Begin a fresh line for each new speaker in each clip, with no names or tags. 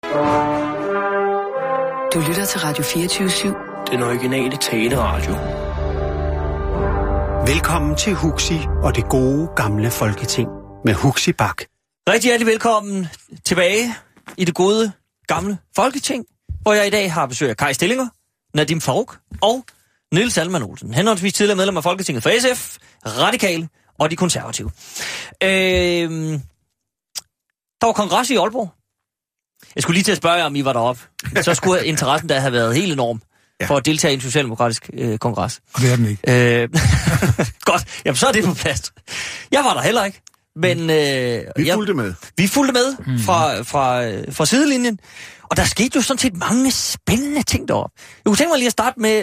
Du lytter til Radio 24/7.
Den originale taleradio.
Velkommen til Huxi og det gode gamle Folketing med Huxi Bak.
Rigtig hjertelig velkommen tilbage i det gode gamle Folketing, hvor jeg i dag har besøg af Kai Stillinger, Nadim Farooq og Niels Salman Olsen, henholdsvis tidligere medlem af Folketinget for SF, Radikale og de konservative. Der var kongres i Aalborg. Jeg skulle lige til at spørge jer, om I var deroppe. Så skulle interessen da have været helt enorm for at deltage i en socialdemokratisk kongres.
Og det er den ikke.
Godt, jamen så er det på plads. Jeg var der heller ikke, men...
Vi fulgte med.
Vi fulgte med fra sidelinjen, og der skete jo sådan set mange spændende ting deroppe. Jeg kunne tænke mig lige at starte med,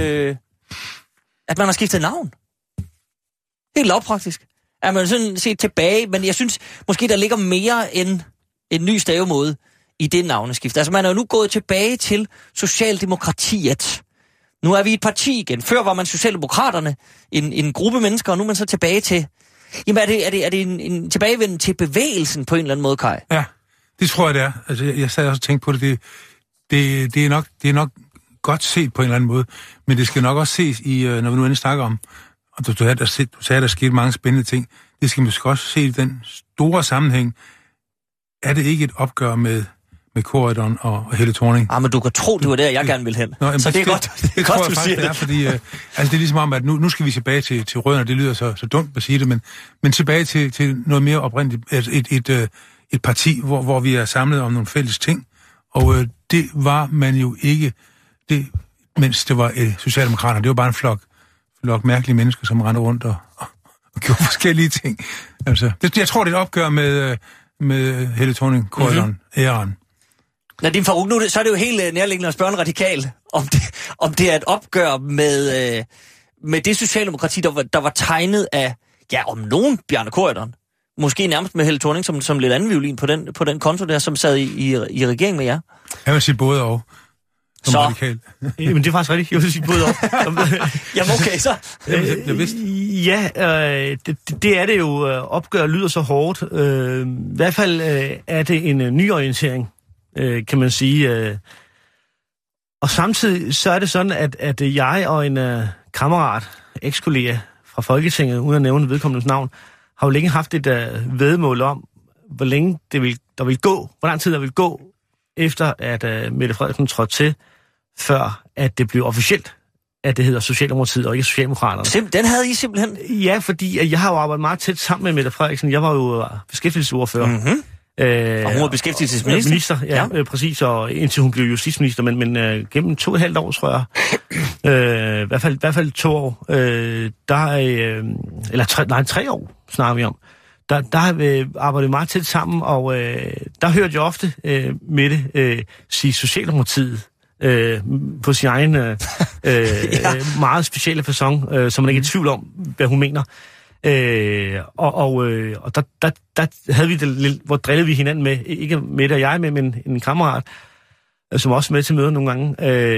at man har skiftet navn. Helt lavpraktisk. Er man sådan set tilbage, men jeg synes måske, der ligger mere end en ny stavemåde i det navneskift. Altså man er jo nu gået tilbage til Socialdemokratiet. Nu er vi et parti igen. Før var man Socialdemokraterne, en gruppe mennesker, og nu er man så tilbage til... Jamen er det en tilbagevenden til bevægelsen på en eller anden måde, Kai?
Ja, det tror jeg, det er. Altså jeg sad også og tænkte på det. Det er nok godt set på en eller anden måde, men det skal nok også ses i, når vi nu endelig snakker om, og du sagde, der skete mange spændende ting. Det skal måske også se i den store sammenhæng. Er det ikke et opgør med Corydon og Helle Thorning?
Men du kan tro, det var der, jeg gerne ville hen.
Nå,
så det er godt,
det
godt, du siger
det. Er, fordi, altså det er ligesom om, at nu skal vi tilbage til rødderne. Det lyder så dumt at sige det, men tilbage til noget mere oprindeligt. Et parti, hvor vi er samlet om nogle fælles ting. Og det var man jo ikke, mens det var Socialdemokraterne. Det var bare en flok mærkelige mennesker, som rendte rundt og gjorde forskellige ting. Altså, jeg tror, det er et opgør med Helle Thorning, Corydon, æren.
Nadim Farooq, nu så er det jo helt nærliggende at spørge en radikal, om det er et opgør med det socialdemokrati, der var tegnet af, om nogen Bjarne Corydon. Måske nærmest med Helle Thorning som lidt anden violin på den konto der, som sad i regeringen med jer.
Jeg vil sige både og.
Så.
Radikal.
Jamen det er faktisk rigtigt. Jeg vil sige både og.
Jamen okay, så.
Jeg vidste.
Ja, det er det jo. Opgør lyder så hårdt. I hvert fald er det en nyorientering, kan man sige. Og samtidig så er det sådan, at jeg og en kammerat, ekskollega fra Folketinget, uden at nævne vedkommendes navn, har jo længe haft et væddemål om, hvor længe hvor lang tid der vil gå, efter at Mette Frederiksen trådte til, før at det blev officielt, at det hedder Socialdemokratiet og ikke Socialdemokraterne.
Den havde I simpelthen?
Ja, fordi jeg har jo arbejdet meget tæt sammen med Mette Frederiksen. Jeg var jo beskæftigelsesordfører.
Mm-hmm. Og hun var beskæftigelsesminister?
Ja, præcis, og indtil hun blev justitsminister, men gennem 2,5 år, tror jeg, i hvert fald 2 år, 3 år snakker vi om, der har vi arbejdet meget tæt sammen, og der hørte jeg ofte Mette sige Socialdemokratiet på sin egen meget specielle facon, som man ikke er i tvivl om, hvad hun mener. Og der havde vi det lidt, hvor drillede vi hinanden med, ikke Mette og jeg med, men en kammerat, som også med til møder nogle gange.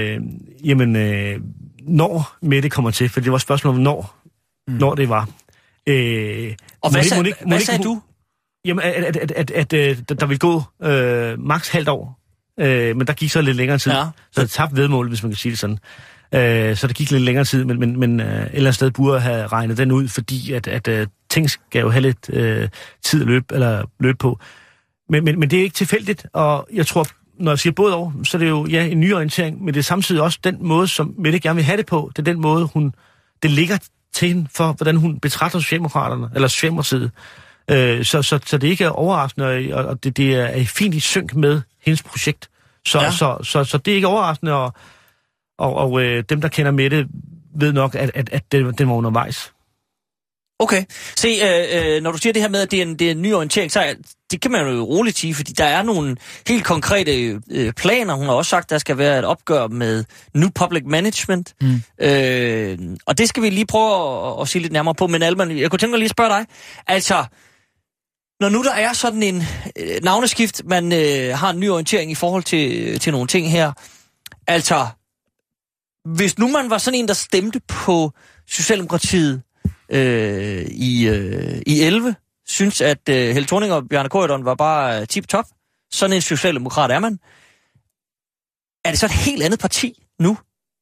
Når Mette kommer til, for det var et spørgsmål om når det var.
Og hvad sagde du?
Jamen, at der ville gå maks halvt år, men der gik så lidt længere tid. Ja. Så det tabte vedmålet, hvis man kan sige det sådan. Så det gik lidt længere tid, men et eller andet sted burde have regnet den ud, fordi at ting skal jo have lidt tid at løbe på. Men det er ikke tilfældigt, og jeg tror, når jeg siger både over, så er det jo en ny orientering, men det er samtidig også den måde, som Mette gerne vil have det på. Det er den måde, det ligger til hende for, hvordan hun betragter Socialdemokraterne, eller Socialdemokratiet. Så det ikke er overraskende, og det er fint i synk med hendes projekt. Så det er ikke overraskende, og dem, der kender Mette, ved nok, at den var undervejs.
Okay. Se, når du siger det her med, at det er en ny orientering, så det kan man jo roligt sige, fordi der er nogle helt konkrete planer. Hun har også sagt, at der skal være et opgør med New Public Management. Og det skal vi lige prøve at sige lidt nærmere på. Men Alman, jeg kunne tænke mig lige at spørge dig. Altså, når nu der er sådan en navneskift, man har en ny orientering i forhold til nogle ting her. Altså, hvis nu man var sådan en, der stemte på Socialdemokratiet i 11, synes, at Helle Thorning og Bjarne Corydon var bare tip-top, Sådan en socialdemokrat er man. Er det så et helt andet parti nu?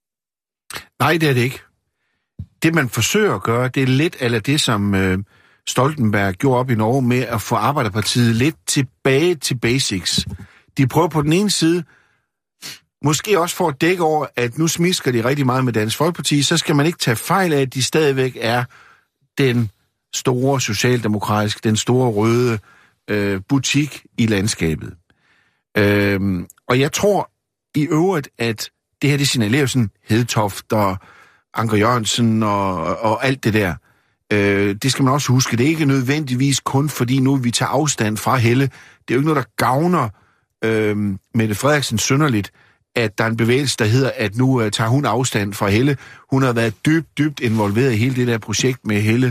Nej, det er det ikke. Det, man forsøger at gøre, det er lidt eller det, som Stoltenberg gjorde op i Norge med at få Arbejderpartiet lidt tilbage til basics. De prøver på den ene side, måske også for at dække over, at nu smisker de rigtig meget med Dansk Folkeparti, så skal man ikke tage fejl af, at de stadigvæk er den store socialdemokratiske, den store røde butik i landskabet. Og jeg tror i øvrigt, at det her, det signalerer sådan Hedtoft og Anker Jørgensen og alt det der. Det skal man også huske. Det er ikke nødvendigvis kun fordi nu vi tager afstand fra Helle. Det er jo ikke noget, der gavner Mette Frederiksen synderligt, at der er en bevægelse, der hedder, at nu tager hun afstand fra Helle. Hun har været dybt involveret i hele det der projekt med Helle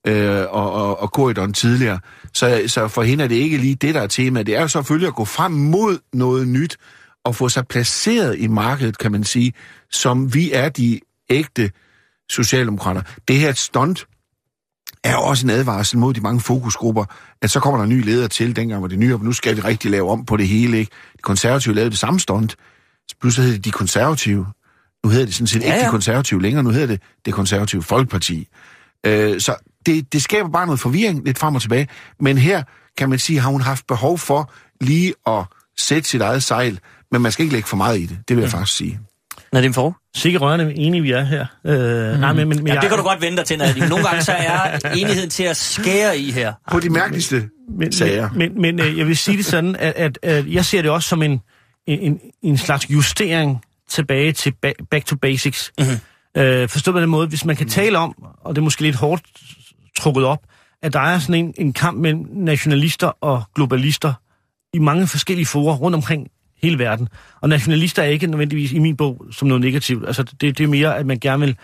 og Corydon tidligere. Så for hende er det ikke lige det, der er tema. Det er jo selvfølgelig at gå frem mod noget nyt og få sig placeret i markedet, kan man sige, som vi er de ægte socialdemokrater. Det her stunt er også en advarsel mod de mange fokusgrupper, at så kommer der en ny leder til, dengang var det nye, og nu skal vi rigtig lave om på det hele, ikke? De konservative lavede det samme stunt, pludselig hedder det de konservative. Nu hedder det sådan set ikke de konservative længere, nu hedder det konservative Folkeparti. Så det skaber bare noget forvirring, lidt frem og tilbage, men her kan man sige, har hun haft behov for lige at sætte sit eget sejl, men man skal ikke lægge for meget i det, det vil jeg faktisk sige.
Nadim Farooq?
Sikke rørende enige vi er her. Nej, men
det kan du godt vente dig til, Nadim. Nogle gange så er enigheden til at skære i her.
På de mærkeligste sager.
Men jeg vil sige det sådan, at jeg ser det også som en slags justering tilbage til back to basics. Mm-hmm. Forstået på den måde, hvis man kan tale om, og det er måske lidt hårdt trukket op, at der er sådan en kamp mellem nationalister og globalister i mange forskellige forer rundt omkring hele verden. Og nationalister er ikke nødvendigvis i min bog som noget negativt. Altså det er mere, at man gerne vil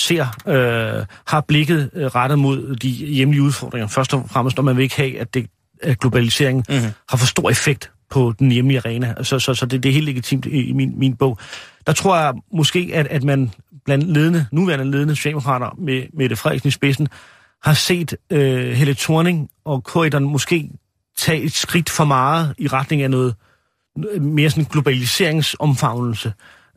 har blikket rettet mod de hjemlige udfordringer. Først og fremmest, når man vil ikke have, at globaliseringen har for stor effekt på den hjemlige arena. Så det er helt legitimt i min bog. Der tror jeg måske, at man blandt nuværende ledende socialdemokrater med Mette Frederiksen i spidsen har set Helle Thorning og Corydon måske tage et skridt for meget i retning af noget mere sådan globaliseringsomfavnelse,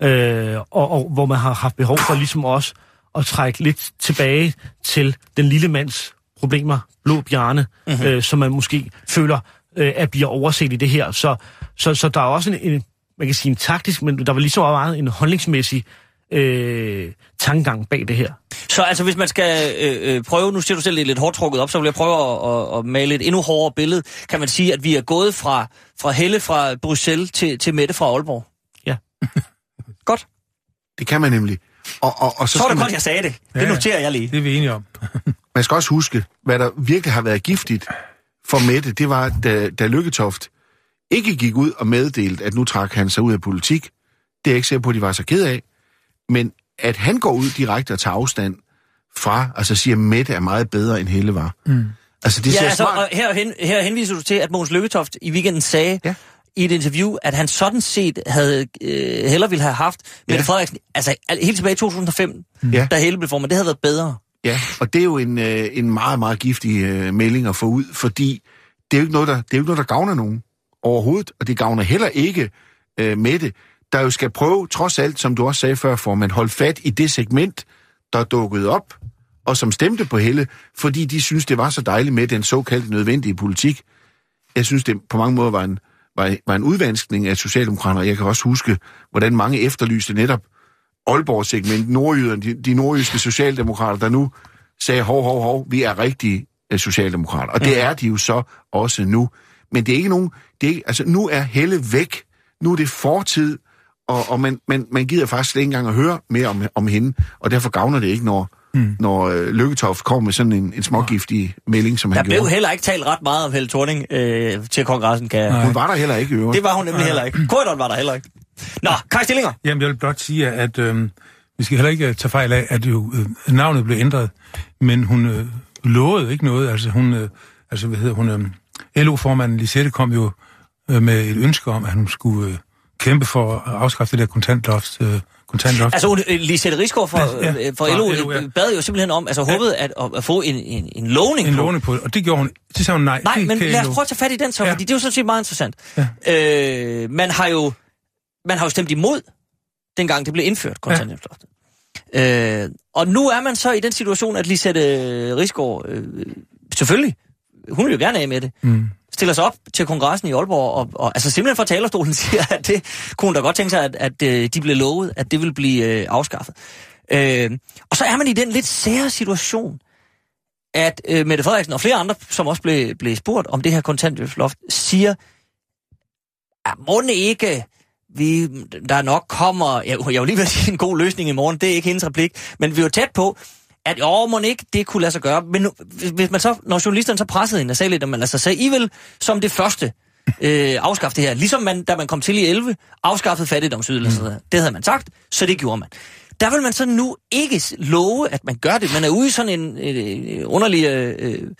og hvor man har haft behov for ligesom også at trække lidt tilbage til den lille mands problemer, blå bjørne, som man måske føler, at bliver overset i det her. Så der er også en man kan sige en taktisk, men der var lige så meget en holdningsmæssig tankegang bag det her.
Så altså, hvis man skal prøve, nu siger du selv, det er lidt hårdt trukket op, så vil jeg prøve at male et endnu hårdere billede. Kan man sige, at vi er gået fra Helle fra Bruxelles til Mette fra Aalborg?
Ja.
Godt.
Det kan man nemlig. Og
så er det godt, jeg sagde det. Det noterer jeg lige.
Det er vi enige om.
Man skal også huske, hvad der virkelig har været giftigt for Mette, det var, da Lykketoft ikke gik ud og meddelte, at nu trak han sig ud af politik. Det er jeg ikke sikker på, at de var så ked af. Men at han går ud direkte og tager afstand fra, altså siger, at Mette er meget bedre, end Helle var. Altså, det ser smart.
Og her henviser du til, at Mogens Lykketoft i weekenden sagde i et interview, at han sådan set havde hellere ville have haft Mette Frederiksen, altså helt tilbage i 2005, da Helle blev formet, det havde været bedre. Ja,
og det er jo en meget, meget giftig melding at få ud, fordi det er jo ikke noget, der gavner nogen overhovedet, og det gavner heller ikke Mette, der jo skal prøve, trods alt, som du også sagde før, for man holdt fat i det segment, der dukkede op, og som stemte på Helle, fordi de synes det var så dejligt med den såkaldte nødvendige politik. Jeg synes, det på mange måder var en udvanskning af socialdemokrater. Jeg kan også huske, hvordan mange efterlyste netop Aalborg-segment, nordjyderne, de nordjyske socialdemokrater, der nu sagde, hov, vi er rigtige socialdemokrater. Og det er de jo så også nu. Men det er ikke nogen, altså nu er Helle væk. Nu er det fortid, og man gider faktisk ikke engang at høre mere om hende, og derfor gavner det ikke, når Lykketoft kommer med sådan en smågiftig melding, som han gjorde.
Der blev heller ikke talt ret meget om Helle Thorning til kongressen.
Hun var der heller ikke, øvrigt.
Det var hun nemlig heller ikke. Corydon var der heller ikke. Nå, Kaj Stillinger.
Jamen, jeg vil blot sige, at vi skal heller ikke tage fejl af, at navnet blev ændret, men hun lovede ikke noget. Altså, LO-formanden Lisette kom jo med et ønske om, at hun skulle kæmpe for at afskaffe det der kontantloft.
Altså, Lisette Risgaard for LO bad jo simpelthen om, altså håbede at få en lovning
på. En lovning på, og det gjorde hun. Det sagde hun nej.
Nej, men lad os prøve at tage fat i den så, fordi det er jo sådan set meget interessant. Ja. Man har jo stemt imod, dengang det blev indført, kontanthjælpsloftet. Og nu er man så i den situation, at Lisette Risgaard, selvfølgelig, hun vil jo gerne af med det, stiller sig op til kongressen i Aalborg, og altså simpelthen fra talerstolen siger, at det kunne da godt tænke sig, at de blev lovet, at det vil blive afskaffet. Og så er man i den lidt sære situation, at Mette Frederiksen og flere andre, som også blev spurgt om det her kontanthjælpsloft, siger, at må ikke... der nok kommer, jeg vil lige vil sige en god løsning i morgen, det er ikke hendes replik, men vi er jo tæt på, at må ikke det kunne lade sig gøre. Men hvis man så, når journalisterne så pressede hende og sagde lidt, at man lader sig sige, I vil som det første afskaffe det her, ligesom da man kom til i 11, afskaffede fattigdomsydelser. Det havde man sagt, så det gjorde man. Der vil man så nu ikke love, at man gør det. Man er ude i sådan en underlig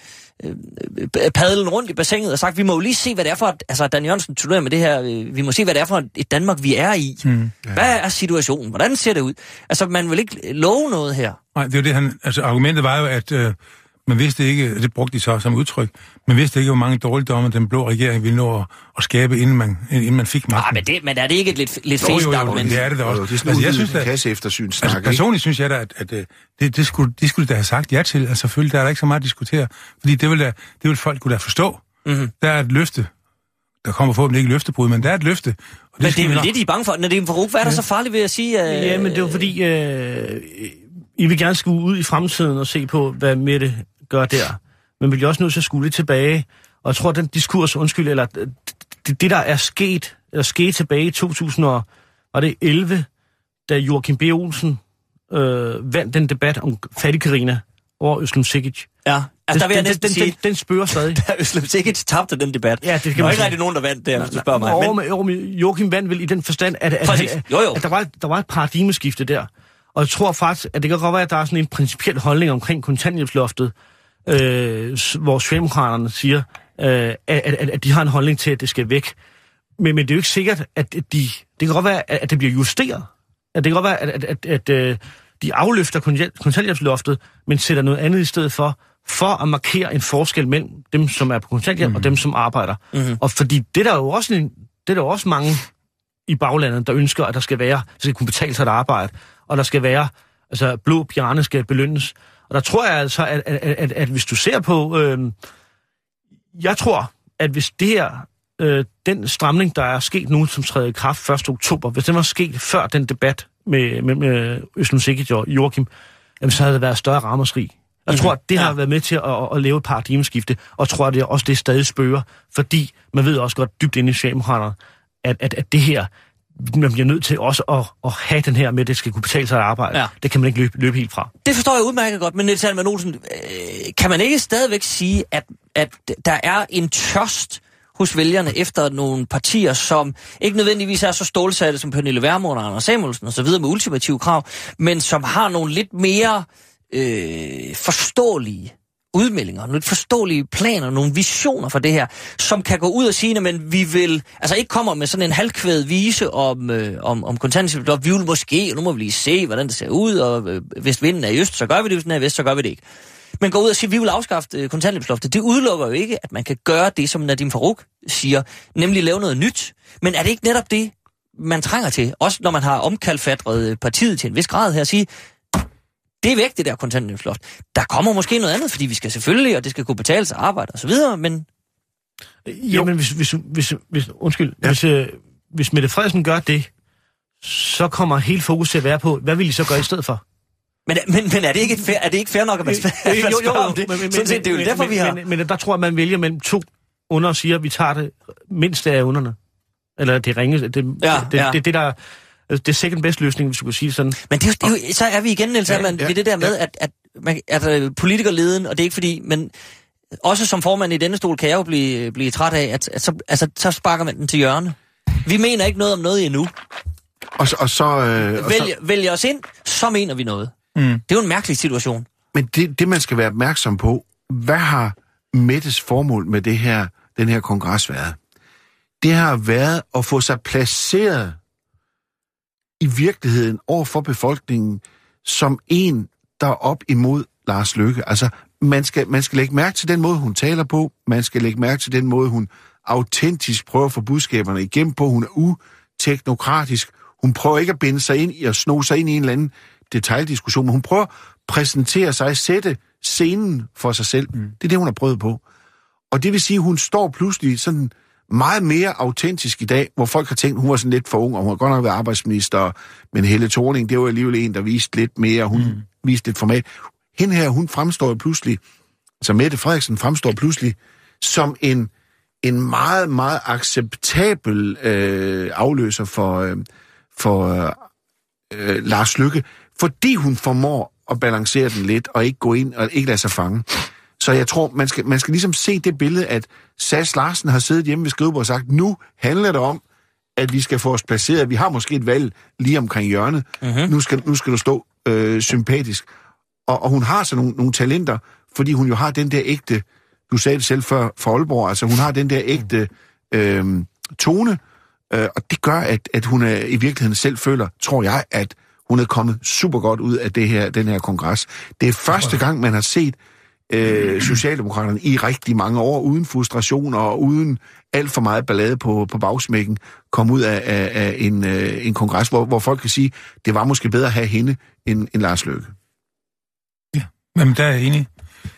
padlen rundt i bassinet og sagt, vi må jo lige se, hvad det er for, altså Dan Jørgensen turnerer med det her, vi må se, hvad det er for et Danmark, vi er i. Hvad er situationen? Hvordan ser det ud? Altså, man vil ikke love noget her.
Nej, det er jo det, argumentet var jo, at man vidste ikke, det brugte de så som udtryk, man vidste ikke, hvor mange dårligdomme den blå regering ville nå at skabe, inden man fik magten.
Men er det ikke et lidt fæst argument?
Det er det da også.
Det er sådan altså, en kasseeftersynssnak,
altså, personligt synes jeg da, at det skulle da have sagt ja til. Altså selvfølgelig, der er der ikke så meget at diskutere, fordi det vil folk kunne da forstå. Mm-hmm. Der er et løfte. Der kommer forhåbentlig ikke løftebrud, men der er et løfte. Og
men det er vel det, de er bange for. Nadeem Farooq, hvad er der så farligt ved at sige?
Ja, men det er jo fordi, I vil gerne skue ud i fremtiden og se på, hvad Mette gør der. Men vil jo også nødt til at skue lidt tilbage. Og jeg tror, den diskurs, eller det der er sket tilbage i 2011, da Joachim B. Olsen vandt den debat om Fattig-Carina over Özlem Cekic.
Ja, altså der vil jeg næsten sige...
Den spørger stadig.
Da Özlem Cekic tabte den debat.
Ja, det
var ikke rigtig nogen, der vandt der, hvis du spørger mig.
Men Joachim vandt vel i den forstand, at der var et paradigmeskifte der. Og jeg tror faktisk, at det kan godt være, at der er sådan en principiel holdning omkring kontanthjælpsloftet, hvor Socialdemokraterne siger, at de har en holdning til, at det skal væk. Men det er jo ikke sikkert, at det kan godt være, at det bliver justeret. At det kan godt være, at de afløfter kontanthjælpsloftet, men sætter noget andet i stedet for at markere en forskel mellem dem, som er på kontanthjælp, og dem, som arbejder. Mm-hmm. Og fordi det er der jo også mange i baglandet, der ønsker, at der skal kunne betale sig at arbejde, og der skal være, altså blå bjørne skal belønnes. Og der tror jeg altså, at hvis du ser på, jeg tror, at hvis det her, den stramning, der er sket nu, som træder i kraft 1. oktober, hvis den var sket før den debat med Özlem Cekic og Joachim, så havde det været større ramaskrig. Jeg tror, at det har været med til at lave et paradigmeskifte, og jeg tror, at det også det stadig spørger, fordi man ved også godt dybt inde i Socialdemokraterne, at det her, man bliver nødt til også at have den her med, at det skal kunne betale sig at arbejde. Ja. Det kan man ikke løbe helt fra.
Det forstår jeg udmærket godt, men Niels Halman Olsen, kan man ikke stadigvæk sige, at der er en tørst hos vælgerne efter nogle partier, som ikke nødvendigvis er så stålsatte som Pernille Vermund og Anders Samuelsen og så videre med ultimative krav, men som har nogle lidt mere forståelige udmeldinger, nogle forståelige planer, nogle visioner for det her, som kan gå ud og sige, men vi vil, altså ikke kommer med sådan en halvkvædet vise om kontanthjælpsloftet, vi vil måske, og nu må vi lige se, hvordan det ser ud, og hvis vinden er i øst, så gør vi det, hvis den er i vest, så gør vi det ikke. Men gå ud og sige, vi vil afskaffe kontanthjælpsloftet, det udelukker jo ikke, at man kan gøre det, som Nadeem Farooq siger, nemlig lave noget nyt. Men er det ikke netop det, man trænger til, også når man har omkalfatret partiet til en vis grad her, at sige, det er væk, det der kontanthjælpsloft. Der kommer måske noget andet, fordi vi skal selvfølgelig, og det skal kunne betale sig arbejde og så videre, men...
Jamen, hvis Mette Frederiksen gør det, så kommer helt fokus til at være på, hvad vil I så gøre i stedet for?
Men er det ikke fair nok, at man spørger om det? Sådan set, det er jo derfor, vi har...
Men der tror jeg, man vælger mellem to under og siger, at vi tager det mindst af underne. Eller det ringe... Det der... Det er second best løsning, hvis du kan sige sådan. Men
det er jo, så er vi igen, Niels Halman, ved det der med, at politikerleden, og det er ikke fordi, men også som formand i denne stol, kan jeg jo blive træt af, at så sparker man den til hjørne. Vi mener ikke noget om noget endnu. Vælger os ind, så mener vi noget. Mm. Det er jo en mærkelig situation.
Men det man skal være opmærksom på, hvad har Mettes formål med den her kongres været? det har været at få sig placeret i virkeligheden over for befolkningen som en, der er op imod Lars Løkke. Altså, man skal lægge mærke til den måde, hun taler på. Man skal lægge mærke til den måde, hun autentisk prøver at få budskaberne igennem på. Hun er uteknokratisk. Hun prøver ikke at binde sig ind i og sno sig ind i en eller anden detaljdiskussion, men hun prøver at præsentere sig, sætte scenen for sig selv. Det er det, hun har prøvet på. Og det vil sige, at hun står pludselig sådan meget mere autentisk i dag, hvor folk har tænkt, at hun var sådan lidt for ung, og hun har godt nok været arbejdsminister, men Helle Thorning, det var alligevel en, der viste lidt mere, hun viste lidt format. Hende her, hun fremstår pludselig, altså Mette Frederiksen fremstår pludselig som en meget, meget acceptabel afløser for Lars Løkke, fordi hun formår at balancere den lidt, og ikke gå ind og ikke lade sig fange. Så jeg tror, man skal ligesom se det billede, at Sass Larsen har siddet hjemme ved skrivebordet og sagt, nu handler det om, at vi skal få os placeret. Vi har måske et valg lige omkring hjørnet. Nu skal du stå sympatisk. Og hun har så nogle talenter, fordi hun jo har den der ægte, du sagde det selv før for Aalborg, altså hun har den der ægte tone, og det gør, at hun i virkeligheden selv føler, tror jeg, at hun er kommet super godt ud af den her kongres. Det er første gang, man har set Socialdemokraterne i rigtig mange år, uden frustration og uden alt for meget ballade på bagsmækken, komme ud af en kongres, hvor folk kan sige, det var måske bedre at have hende end Lars Løkke.
Ja, men der er jeg enig.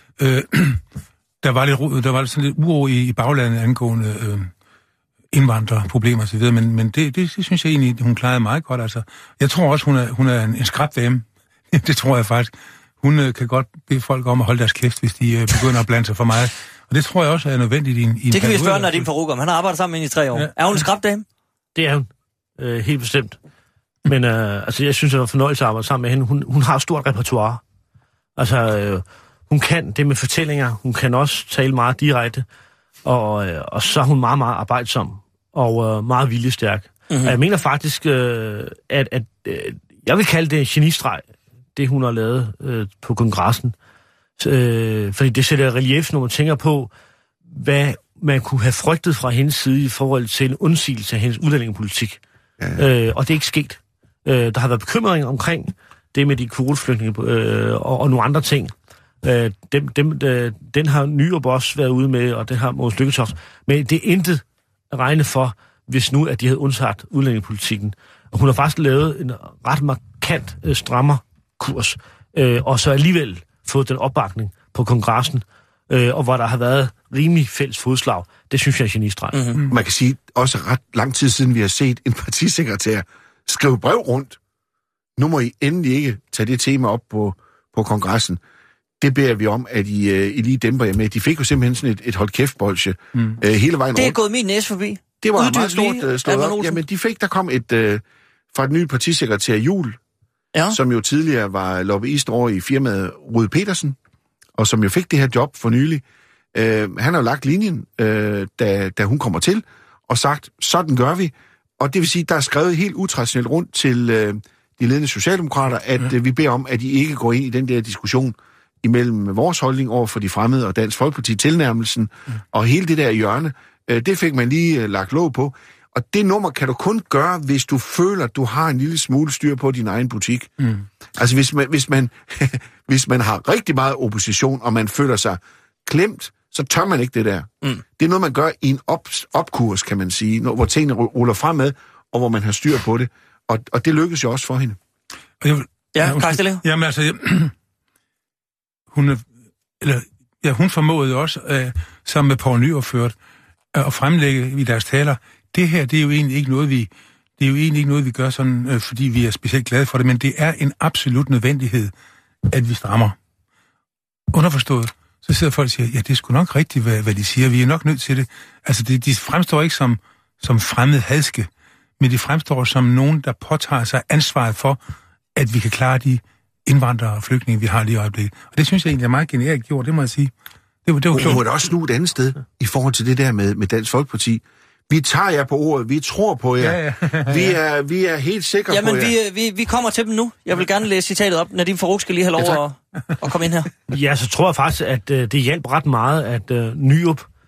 Der var sådan lidt uro i baglandet angående indvandrerproblemer og så videre, men det synes jeg egentlig, hun klarede meget godt. Altså, jeg tror også, hun er en skrabdame. Det tror jeg faktisk. Hun kan godt bede folk om at holde deres kæft, hvis de begynder at blande sig for meget. Og det tror jeg også er nødvendigt i en
det kan vi spørge Nadim Farooq om. Han har arbejdet sammen med hende i 3 år. Ja. Er hun en skrabdame?
Det er hun. Helt bestemt. Men altså, jeg synes, det var fornøjelse at arbejde sammen med hende. Hun har et stort repertoire. Altså, hun kan det med fortællinger. Hun kan også tale meget direkte. Og så er hun meget, meget arbejdsom. Og meget viljestærk. Mm-hmm. Og jeg mener faktisk, at jeg vil kalde det en genistreg, det hun har lavet på kongressen. Fordi det sætter relief, når man tænker på, hvad man kunne have frygtet fra hendes side i forhold til en undsigelse af hendes udlændingepolitik. Ja. Og det er ikke sket. Der har været bekymring omkring det med de kvoteflygtninge og nogle andre ting. Den har Nyrup også været ude med, og det har Mogens Lykketoft. Men det er intet at regne for, hvis nu, at de havde undsagt udlændingepolitikken. Og hun har faktisk lavet en ret markant strammer kurs, og så alligevel fået den opbakning på kongressen, og hvor der har været rimelig fælles fodslag. Det synes jeg er genistreg.
Mm-hmm. Man kan sige, også ret lang tid siden, vi har set en partisekretær skrive brev rundt. Nu må I endelig ikke tage det tema op på kongressen. Det beder vi om, at I lige dæmper jer med. De fik jo simpelthen sådan et hold kæft-bolsje hele vejen rundt.
Det er gået min næse forbi.
Det var meget stort slået op. Jamen, der kom fra et nyt partisekretær Juhl, som jo tidligere var lobbyist over i firmaet Rude Petersen, og som jo fik det her job for nylig. Han har jo lagt linjen, da hun kommer til, og sagt, sådan gør vi. Og det vil sige, der er skrevet helt utraditionelt rundt til de ledende socialdemokrater, at vi beder om, at I ikke går ind i den der diskussion imellem vores holdning over for de fremmede og Dansk Folkeparti tilnærmelsen, og hele det der hjørne, det fik man lige lagt låg på. Og det nummer kan du kun gøre, hvis du føler, at du har en lille smule styr på din egen butik. Altså hvis man har rigtig meget opposition, og man føler sig klemt, så tør man ikke det der. Det er noget, man gør i en opkurs, kan man sige, hvor tingene ruller fremad, og hvor man har styr på det. Og det lykkes jo også for hende.
Karsten.
Jamen altså, hun formåede også, sammen med Poul Nyrup, at fremlægge i deres taler, det her, det er jo egentlig ikke noget, vi gør sådan, fordi vi er specielt glade for det, men det er en absolut nødvendighed, at vi strammer. Underforstået, så sidder folk og siger, ja, det er sgu nok rigtigt, hvad de siger, vi er nok nødt til det. Altså, de fremstår ikke som fremmede hadske, men de fremstår som nogen, der påtager sig ansvaret for, at vi kan klare de indvandrere og flygtninge, vi har lige i øjeblikket. Og det synes jeg egentlig er meget genialt gjort, det må jeg sige. Det var klogt.
Må det også snu et andet sted, i forhold til det der med Dansk Folkeparti. Vi tager jer på ordet, vi tror på jer. Ja. Vi er helt sikre på jer.
Jamen, vi kommer til dem nu. Jeg vil gerne læse citatet op. Nadim Farooq skal lige have lov at komme ind her.
Ja, så tror jeg faktisk, at det hjalp ret meget, at Nyrup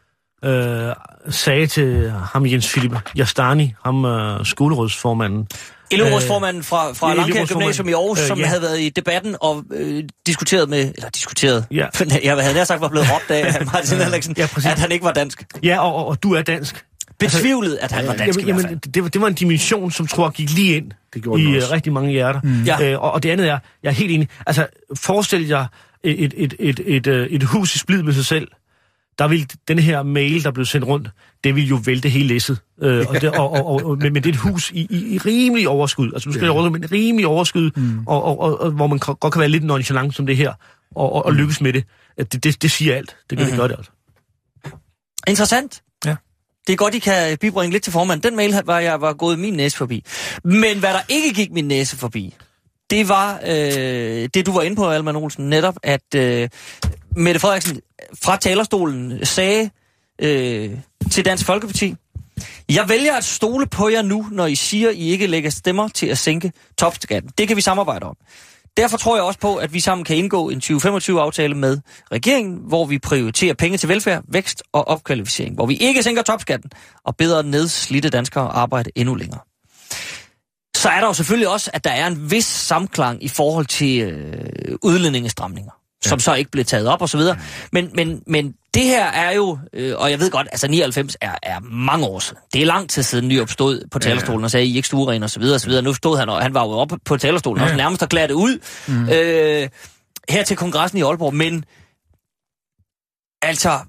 sagde til ham Jens Philip Jastani, ham skolerådsformanden.
Elevrådsformanden fra Langkær Gymnasium i Aarhus, som havde været i debatten og diskuteret. Ja. Jeg havde nær sagt, var blevet råbt af Martin Henriksen, at han ikke var dansk.
Ja, og du er dansk.
Betvivlet, at han var dansk.
Jamen, det var en dimension, som tror jeg gik lige ind i rigtig mange hjerter. Ja. Og det andet er, jeg er helt enig. Altså, forestil jer et hus i splid med sig selv. Der ville den her mail, der blev sendt rundt, det ville jo vælte hele læsset. Men det er et hus i rimelig overskud. Altså, du skal rundt med en rimelig overskud, og hvor man godt kan være lidt nonchalant som det her, og lykkes med det. Det siger alt. Det kan det gøre det altså.
Interessant.
Ja.
Det er godt, I kan bibringe lidt til formanden. Den mail var gået min næse forbi. Men hvad der ikke gik min næse forbi, det var det, du var inde på, Alman Olsen, netop, at Mette Frederiksen fra talerstolen sagde til Dansk Folkeparti, jeg vælger at stole på jer nu, når I siger, I ikke lægger stemmer til at sænke topskatten. Det kan vi samarbejde om. Derfor tror jeg også på, at vi sammen kan indgå en 2025-aftale med regeringen, hvor vi prioriterer penge til velfærd, vækst og opkvalificering, hvor vi ikke sænker topskatten og beder nedslidte danskere arbejde endnu længere. Så er der jo selvfølgelig også, at der er en vis samklang i forhold til udlændingestramninger, som så ikke blev taget op og så videre. Men det her er jo, og jeg ved godt, altså 99 er mange år siden. Det er lang tid siden Nyrup stod på talerstolen og sagde, I ikke stueren og så videre og så videre. Nu stod han var jo oppe på talerstolen og nærmest at klæde det ud her til kongressen i Aalborg. Men altså,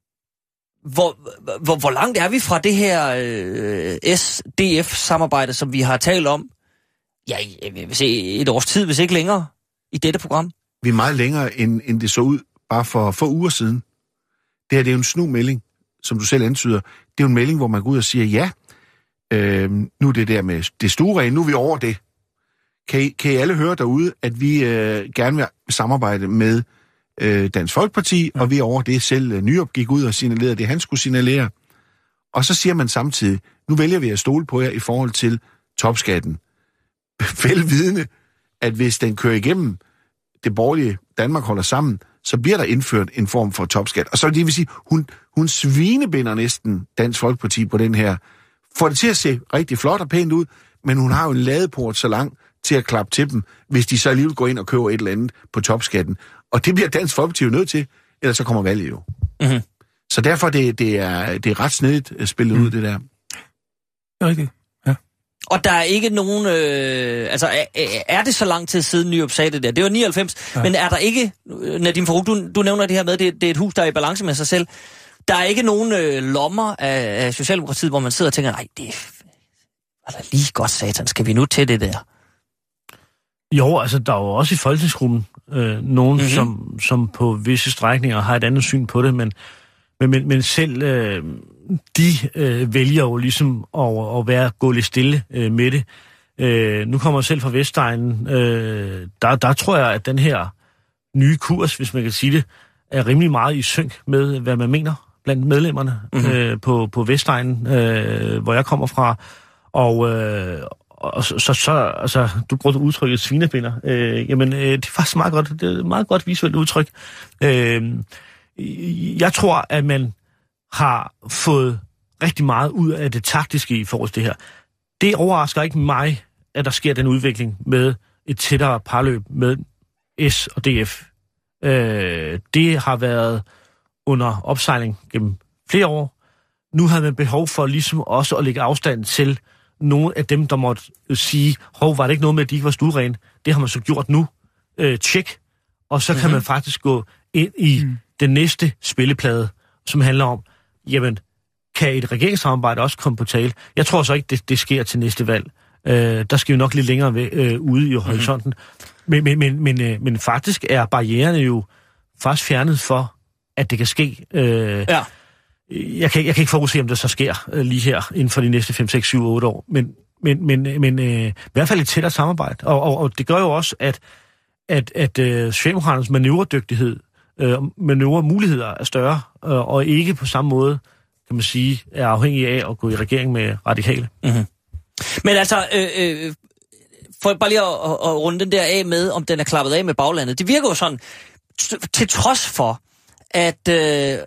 hvor langt er vi fra det her SDF-samarbejde, som vi har talt om? Ja, jeg vil se et års tid, hvis ikke længere, i dette program.
Vi er meget længere, end det så ud bare for få uger siden. Det her, det er jo en snu melding, som du selv antyder. Det er jo en melding, hvor man går ud og siger, ja, nu er det der med det store, nu er vi over det. Kan I alle høre derude, at vi gerne vil samarbejde med Dansk Folkeparti, og vi er over det selv. Nyrup gik ud og signalerede det, han skulle signalere. Og så siger man samtidig, nu vælger vi at stole på jer i forhold til topskatten. Velvidende, at hvis den kører igennem, det borgerlige Danmark holder sammen, så bliver der indført en form for topskat. Og så det vil sige, hun svinebinder næsten Dansk Folkeparti på den her. Får det til at se rigtig flot og pænt ud, men hun har jo en ladeport så lang til at klappe til dem, hvis de så alligevel går ind og køber et eller andet på topskatten. Og det bliver Dansk Folkeparti jo nødt til, ellers så kommer valget jo. Mm-hmm. Så derfor det er ret snedigt spillet ud, det der.
Rigtigt.
Og der er ikke nogen... altså, er det så lang tid siden Nyrup sagde det der? Det var 99, men er der ikke... Nadim Farooq, du nævner det her med, det er et hus, der er i balance med sig selv. Der er ikke nogen lommer af Socialdemokratiet, hvor man sidder og tænker, nej, det er da lige godt satan, skal vi nu til det der?
Jo, altså, der er jo også i folketingsgruppen nogen, som på visse strækninger har et andet syn på det, men selv... de vælger jo ligesom at gå lidt stille med det. Nu kommer jeg selv fra Vestegnen. Der tror jeg, at den her nye kurs, hvis man kan sige det, er rimelig meget i synk med, hvad man mener blandt medlemmerne på Vestegnen, hvor jeg kommer fra. Og så altså, du brugte udtrykket svinebinder. Jamen, det er faktisk meget godt. Det er et meget godt visuelt udtryk. Jeg tror, at man har fået rigtig meget ud af det taktiske i forhold til det her. Det overrasker ikke mig, at der sker den udvikling med et tættere parløb med S og DF. Det har været under opsejling gennem flere år. Nu har man behov for ligesom også at lægge afstand til nogle af dem, der måtte sige, var det ikke noget med, at de ikke var stuerene? Det har man så gjort nu. Tjek. Og så kan man faktisk gå ind i den næste spilleplade, som handler om, jamen, kan et regeringssamarbejde også komme på tale? Jeg tror så ikke, det sker til næste valg. Der skal vi nok lidt længere ude i horisonten. Men faktisk er barriererne jo faktisk fjernet for, at det kan ske. Jeg kan ikke fokusere, om det så sker lige her inden for de næste 5, 6, 7, 8 år. Men i hvert fald et tættere samarbejde. Og det gør jo også, at Socialdemokraternes manøvredygtighed, manøvremuligheder er større, og ikke på samme måde, kan man sige, er afhængig af at gå i regering med radikale.
Mm-hmm. Men altså, for bare lige at runde den der af med, om den er klappet af med baglandet. Det virker jo sådan, til trods for, at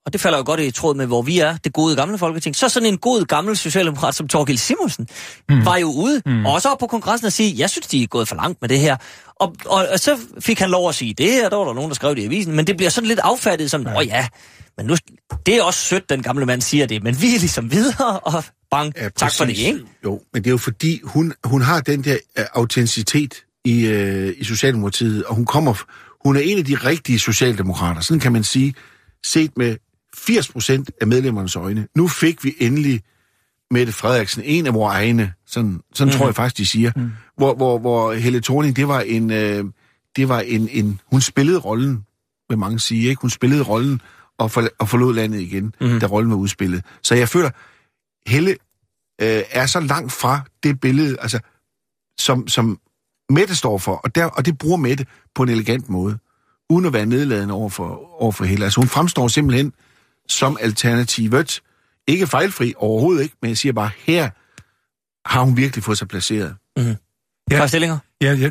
og det falder jo godt i tråd med, hvor vi er, det gode gamle Folketing, så sådan en god gammel socialdemokrat som Thorkild Simonsen var jo ude, også op på kongressen og sige, jeg synes, de er gået for langt med det her. Og så fik han lov at sige det, og der var der nogen, der skrev det i avisen, men det bliver sådan lidt affattet som, men nu, det er også sødt, den gamle mand siger det, men vi er ligesom videre, og bang, ja, tak for det, ikke?
Jo, men det er jo fordi, hun har den der autenticitet i Socialdemokratiet, og hun er en af de rigtige socialdemokrater, sådan kan man sige, set med 80% af medlemmernes øjne. Nu fik vi endelig Mette Frederiksen, en af vores egne, sådan tror jeg faktisk, de siger, hvor Helle Thorning, det var en hun spillede rollen, vil mange sige, ikke? Hun spillede rollen og forlod landet igen, da rollen var udspillet. Så jeg føler, Helle er så langt fra det billede, altså, som Mette står for, og det bruger Mette på en elegant måde, uden at være nedladende over for Helle. Altså, hun fremstår simpelthen som alternativet. Ikke fejlfri, overhovedet ikke, men jeg siger bare, her har hun virkelig fået sig placeret.
Mm-hmm. Ja, stillinger?
Ja.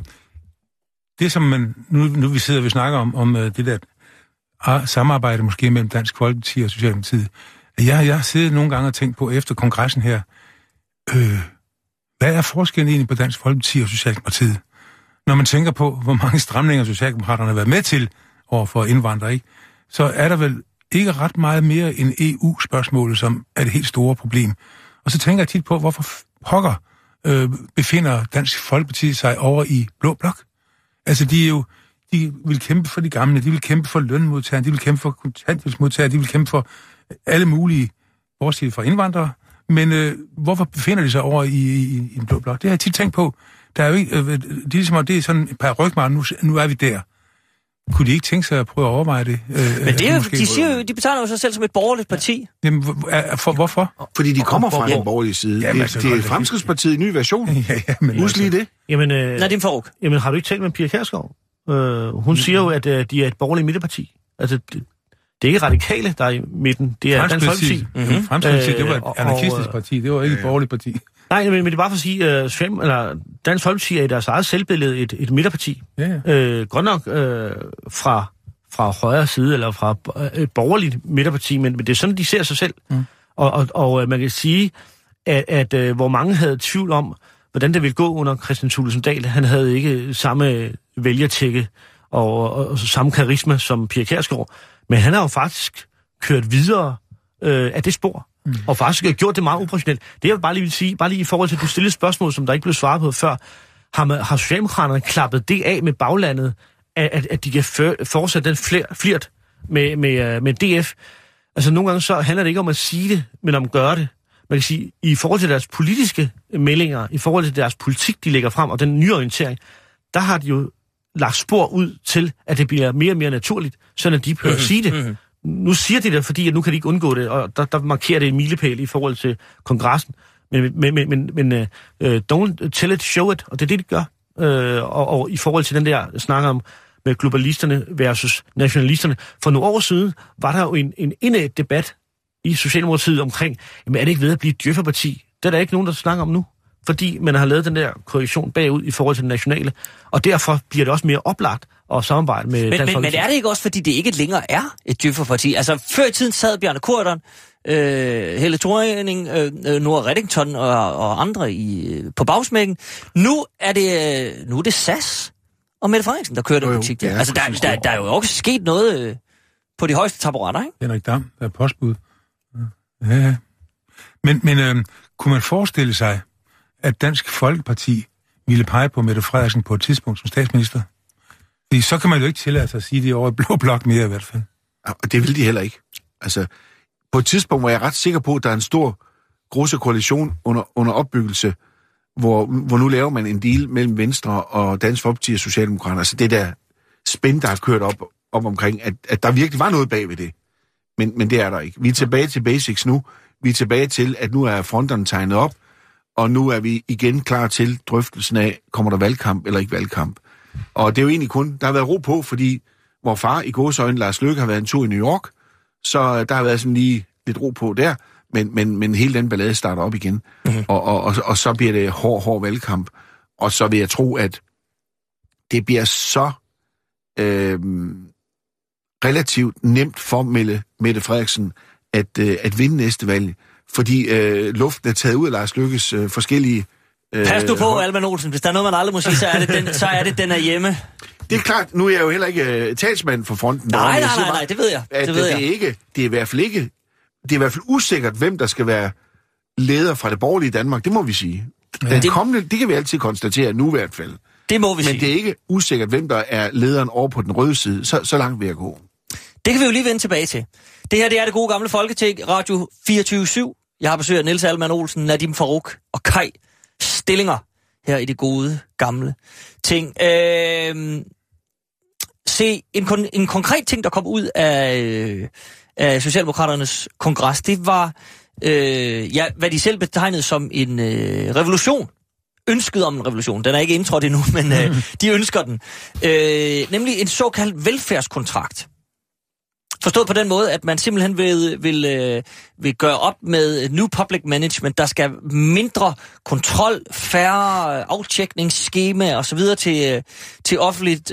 Det, som man nu vi sidder og vi snakker om det der samarbejde måske mellem Dansk Folkeparti og Socialdemokratiet. Jeg har siddet nogle gange og tænkt på efter kongressen her, hvad er forskellen egentlig på Dansk Folkeparti og Socialdemokratiet? Når man tænker på, hvor mange stramninger Socialdemokraterne har været med til overfor indvandrere, ikke? Så er der vel ikke ret meget mere end EU-spørgsmålet, som er det helt store problem. Og så tænker jeg tit på, hvorfor pokker befinder Dansk Folkeparti sig over i Blå Blok? Altså, de vil kæmpe for de gamle, de vil kæmpe for lønmodtagere, de vil kæmpe for kontanthjælpsmodtagere, de vil kæmpe for alle mulige, bortset fra indvandrere. Men hvorfor befinder de sig over i en Blå Blok? Det har jeg tit tænkt på. Der er jo ikke, det er sådan et par rygmarker, nu er vi der. Kunne de ikke tænke sig at prøve at overveje det?
Men det er jo, de betegner jo sig selv som et borgerligt parti.
Jamen, hvorfor?
Fordi de kommer fra en borgerlig side. Jamen, det er Fremskridtspartiet i ny version. Husk lige det.
Jamen,
Nadim Farooq.
Jamen, har du ikke talt med Pia Kjærsgaard? Hun siger jo, at de er et borgerligt midterparti. Altså, det er ikke radikale, der er i midten. Det er Dansk Folkeparti.
Fremskridtspartiet, det var et anarkistisk parti. Det var ikke et borgerligt parti.
Nej, men det er bare for at sige, at Dansk Folkeparti er i deres eget selvbillede et midterparti. Ja. Godt nok fra højre side, eller fra et borgerligt midterparti, men det er sådan, de ser sig selv. Og man kan sige, at hvor mange havde tvivl om, hvordan det ville gå under Kristian Thulesen Dahl. Han havde ikke samme vælgertække og samme karisma som Pia Kjærsgaard, men han har jo faktisk kørt videre af det spor. Og faktisk har gjort det meget uprofessionelt. Det jeg bare lige vil sige, bare lige i forhold til, at du stillede spørgsmål, som der ikke blev svaret på før, har Socialdemokraterne klappet det af med baglandet, at de kan fortsætte den flirt med DF. Altså nogle gange så handler det ikke om at sige det, men om at gøre det. Man kan sige, i forhold til deres politiske meldinger, i forhold til deres politik, de lægger frem, og den nye orientering, der har de jo lagt spor ud til, at det bliver mere og mere naturligt, sådan at de behøver at sige det. Nu siger de det, fordi at nu kan de ikke undgå det, og der markerer det en milepæl i forhold til kongressen. Men don't tell it, show it, og det er det, de gør. Og i forhold til den der snak om med globalisterne versus nationalisterne, for nogle år siden var der jo en indædt debat i Socialdemokratiet omkring, jamen er det ikke ved at blive et djøfferparti? Det er der ikke nogen, der snakker om nu, fordi man har lavet den der korrektion bagud i forhold til den nationale, og derfor bliver det også mere oplagt at samarbejde med Dansk Folkeparti.
Men er det ikke også, fordi det ikke længere er et djøfferparti? Altså, før i tiden sad Bjarne Corydon, Helle Thorning, Nora Reddington og andre på bagsmækken. Nu er det SAS og Mette Frederiksen, der kører den politik der. Altså, der er jo også sket noget på de højeste taburetter, ikke?
Henrik Dam, der er postbud. Ja. Men kunne man forestille sig, at Dansk Folkeparti ville pege på Mette Frederiksen på et tidspunkt som statsminister? Fordi så kan man jo ikke tillade sig at sige det over i Blå Blok mere i hvert fald.
Og det vil de heller ikke. Altså, på et tidspunkt var jeg ret sikker på, at der er en stor grosse koalition under opbyggelse, hvor nu laver man en deal mellem Venstre og Dansk Folkeparti og Socialdemokraterne. Altså det der spænd, der har kørt op omkring, at der virkelig var noget bag ved det. Men det er der ikke. Vi er tilbage til basics nu. Vi er tilbage til, at nu er fronterne tegnet op, og nu er vi igen klar til drøftelsen af, kommer der valgkamp eller ikke valgkamp. Og det er jo egentlig kun, der har været ro på, fordi vor far i gåseøjne, Lars Løkke, har været en tur i New York, så der har været sådan lige lidt ro på der, men hele den ballade starter op igen. Mm-hmm. Og så bliver det hård valgkamp. Og så vil jeg tro, at det bliver så relativt nemt for Mette Frederiksen at vinde næste valg, fordi luften er taget ud af Lars Løkkes forskellige...
Pas nu på, Alman Olsen. Hvis der er noget, man aldrig må sige, så er det den er hjemme.
Det er klart, nu er jeg jo heller ikke talsmand for fronten.
Nej, det ved jeg.
Det er i hvert fald usikkert, hvem der skal være leder fra det borgerlige Danmark. Det må vi sige. Ja. Det kan vi altid konstatere nu i hvert fald.
Det må vi sige.
Men det er ikke usikkert, hvem der er lederen over på den røde side. Så langt vil jeg gå.
Det kan vi jo lige vende tilbage til. Det her, det er det gode gamle Folketing, Radio 24/7. Jeg har besøgt af Niels Alman Olsen, Nadim Farooq og Kai Stillinger her i det gode gamle ting. Se, en konkret ting, der kom ud af Socialdemokraternes kongres, det var, hvad de selv betegnede som en revolution. Ønsket om en revolution. Den er ikke indtrådt endnu, men de ønsker den. Nemlig en såkaldt velfærdskontrakt. Forstået på den måde, at man simpelthen vil gøre op med New Public Management. Der skal mindre kontrol, færre aftjekningsskema og så videre til offentligt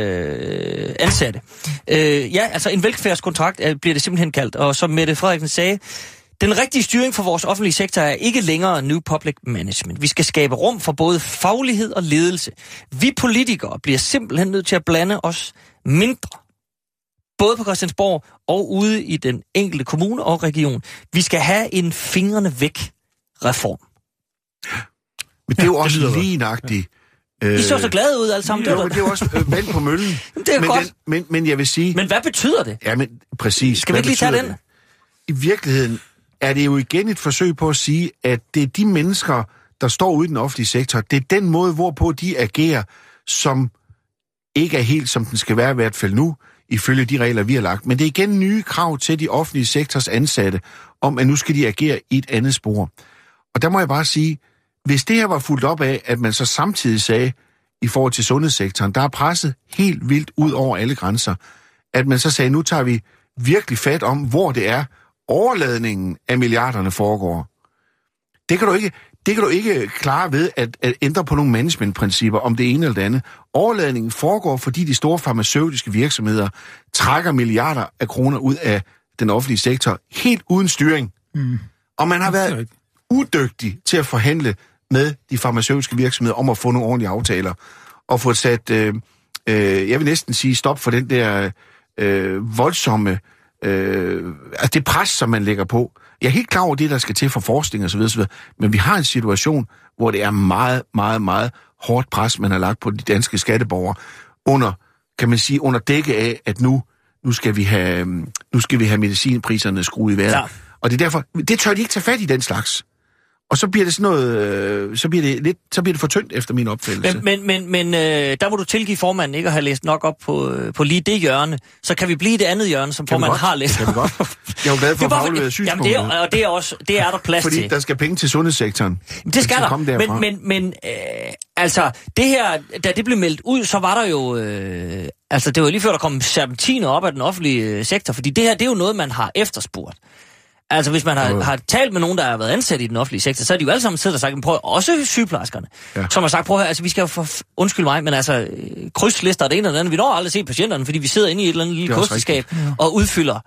ansatte. Altså en velfærdskontrakt bliver det simpelthen kaldt. Og som Mette Frederiksen sagde, den rigtige styring for vores offentlige sektor er ikke længere New Public Management. Vi skal skabe rum for både faglighed og ledelse. Vi politikere bliver simpelthen nødt til at blande os mindre. Både på Christiansborg og ude i den enkelte kommune og region. Vi skal have en fingrene væk reform.
Men det er jo også lige nøjagtigt.
I så glade ud alle sammen.
Jo, men det er jo også vand på møllen.
Det er godt.
Men jeg vil sige...
Men hvad betyder det?
Ja, men præcis.
Skal vi ikke lige tage den?
I virkeligheden er det jo igen et forsøg på at sige, at det er de mennesker, der står ude i den offentlige sektor. Det er den måde, hvorpå de agerer, som ikke er helt, som den skal være i hvert fald nu, ifølge de regler, vi har lagt. Men det er igen nye krav til de offentlige sektors ansatte, om at nu skal de agere i et andet spor. Og der må jeg bare sige, hvis det her var fuldt op af, at man så samtidig sagde, i forhold til sundhedssektoren, der er presset helt vildt ud over alle grænser, at man så sagde, nu tager vi virkelig fat om, hvor det er, overladningen af milliarderne foregår. Det kan du ikke klare ved at ændre på nogle managementprincipper om det ene eller det andet. Overladningen foregår, fordi de store farmaceutiske virksomheder trækker milliarder af kroner ud af den offentlige sektor, helt uden styring. Og man har været udygtig til at forhandle med de farmaceutiske virksomheder om at få nogle ordentlige aftaler, og få sat, jeg vil næsten sige, stop for den der voldsomme, altså det pres, som man lægger på. Jeg er helt klar over det, der skal til for forskning og så videre, men vi har en situation, hvor det er meget, meget, meget hårdt pres, man har lagt på de danske skatteborgere, under, kan man sige, under dække af, at nu skal vi have medicinpriserne skruet i vejret. Ja. Og det er derfor, det tør de ikke tage fat i den slags. Og så bliver det sådan noget, så bliver det for tyndt efter min opfattelse.
Men der må du tilgive formanden ikke at have læst nok op på lige det hjørne. Så kan vi blive det andet hjørne, som formanden har læst.
Kan vi godt. Jeg er jo glad for at få afleveret synspunktet.
Jamen det er der plads
fordi
til.
Fordi der skal penge til sundhedssektoren.
Det skal der. Men altså, det her, da det blev meldt ud, så var der jo... altså, det var lige før, der kom serpentiner op af den offentlige sektor. Fordi det her, det er jo noget, man har efterspurgt. Altså, hvis man har talt med nogen, der har været ansat i den offentlige sektor, så er de jo alle sammen siddet og sagt, prøv, også sygeplejerskerne, som har sagt, prøv her, altså, vi skal jo undskyld mig, men altså, krydslister det ene eller andet, vi når aldrig se patienterne, fordi vi sidder inde i et eller andet lille kosteskab og udfylder.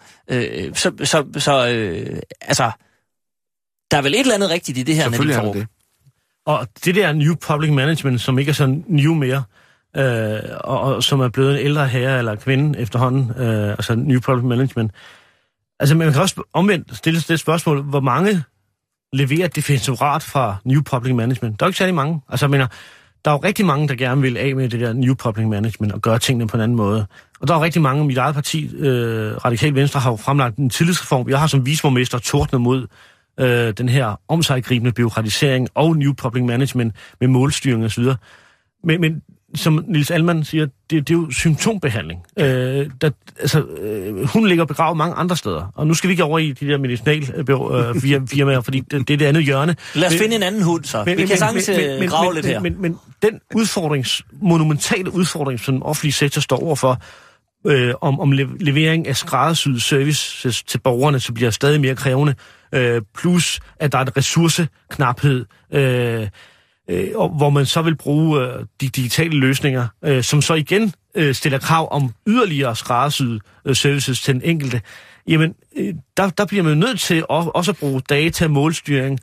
Altså, der er vel et eller andet rigtigt i det her.
Selvfølgelig er det.
Og det der New Public Management, som ikke er sådan new mere, og som er blevet en ældre herre eller kvinde efterhånden, altså New Public Management. Altså, man kan også omvendt stille det spørgsmål, hvor mange leverer defensorat fra New Public Management? Der er ikke særlig mange. Altså, jeg mener, der er jo rigtig mange, der gerne vil af med det der New Public Management og gøre tingene på en anden måde. Og der er rigtig mange, mit eget parti, Radikal Venstre, har jo fremlagt en tillidsreform. Jeg har som viceborgmester tordnet mod den her omsaggribende bureaukratisering og New Public Management med målstyring og så videre. Men som Niels Alman siger, det er jo symptombehandling. Hun ligger begravet mange andre steder. Og nu skal vi ikke over i de der medicinalfirmaer, fordi det er det andet hjørne.
Lad os finde en anden hund, så. Vi kan sagtens grave lidt her.
Men den monumentale udfordring, som den offentlige sektor står overfor, om levering af skræddersyet service til borgerne, så bliver stadig mere krævende, plus at der er en ressourceknaphed, hvor man så vil bruge de digitale løsninger, som så igen stiller krav om yderligere skræddersyede services til den enkelte. Jamen, der bliver man nødt til også at bruge data, målstyring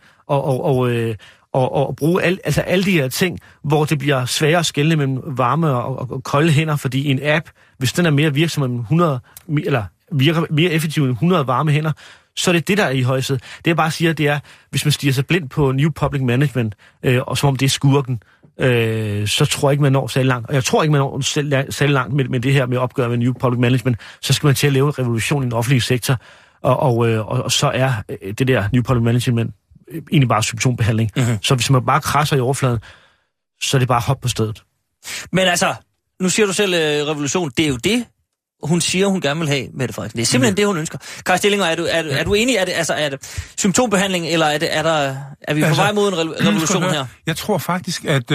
og bruge alle de her ting, hvor det bliver sværere at skelne mellem varme og kolde hænder, fordi en app, hvis den er mere virksom end 100, eller virker mere effektiv end 100 varme hænder, så er det der er i højsædet. Det jeg bare siger, det er, hvis man stiger sig blind på New Public Management, og som om det er skurken, så tror jeg ikke, man når særlig langt. Og jeg tror ikke, man når særlig langt med det her med opgør med New Public Management. Så skal man til at lave en revolution i den offentlige sektor, og så er det der New Public Management egentlig bare symptombehandling. Mm-hmm. Så hvis man bare krasser i overfladen, så er det bare hop på stedet. Men altså, nu siger du selv revolution, det er jo det, hun siger, hun gerne vil have, Mette Frederiksen. Det er simpelthen det, hun ønsker. Kaj Stillinger, er du enig? Er det symptombehandling, eller er vi på vej mod en revolution her?
Jeg tror faktisk, at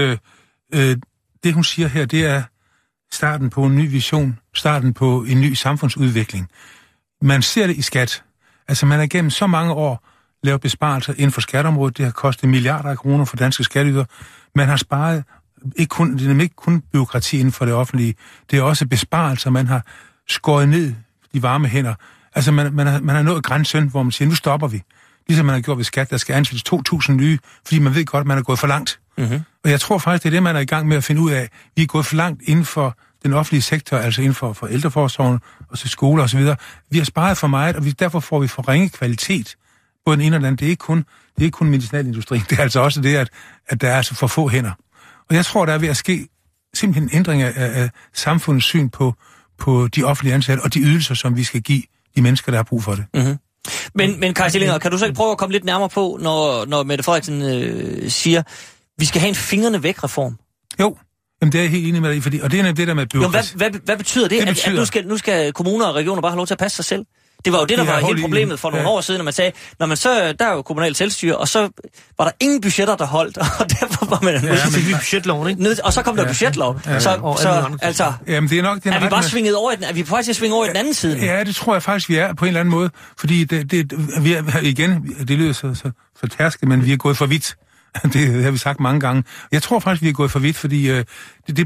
det, hun siger her, det er starten på en ny vision, starten på en ny samfundsudvikling. Man ser det i skat. Altså, man har gennem så mange år lavet besparelser inden for skatteområdet. Det har kostet milliarder af kroner for danske skatteydere. Man har sparet det er ikke kun byråkrati inden for det offentlige. Det er også besparelser, man har skåret ned de varme hænder. Altså, man har nået grænsen, hvor man siger, nu stopper vi. Ligesom man har gjort ved skat, der skal ansættes 2.000 nye, fordi man ved godt, at man er gået for langt. Mm-hmm. Og jeg tror faktisk, det er det, man er i gang med at finde ud af. Vi er gået for langt inden for den offentlige sektor, altså inden for ældreforsorgen og til skoler osv. Vi har sparet for meget, og derfor får vi for ringe kvalitet på den ene eller anden. Det er ikke kun medicinalindustrien. Det er altså også det, at der er altså for få hænder. Og jeg tror, der er ved at ske simpelthen en ændring af samfundets syn på de offentlige ansatte og de ydelser, som vi skal give de mennesker, der har brug for det. Mm-hmm.
Men Kaj Stillinger, kan du så ikke prøve at komme lidt nærmere på, når Mette Frederiksen siger, vi skal have en fingrene væk-reform?
Jo, jamen det er jeg helt enig med dig i, og det er det der med byråkrati.
Hvad betyder det? At nu skal kommuner og regioner bare have lov til at passe sig selv? Det var jo det, der var hele problemet for nogle år siden, når man sagde, der er jo kommunalt selvstyre, og så var der ingen budgetter, der holdt, og derfor var man nødt til budgetloven, ikke? Og så kom der budgetlov. Så altså,
jamen, det er nok,
er vi bare svinget over er vi faktisk svinget over i den anden side?
Ja, det tror jeg faktisk, vi er på en eller anden måde, fordi vi er, igen, det lyder så tærsket, men vi er gået for vidt. Det har vi sagt mange gange. Jeg tror faktisk, vi er gået for vidt, fordi det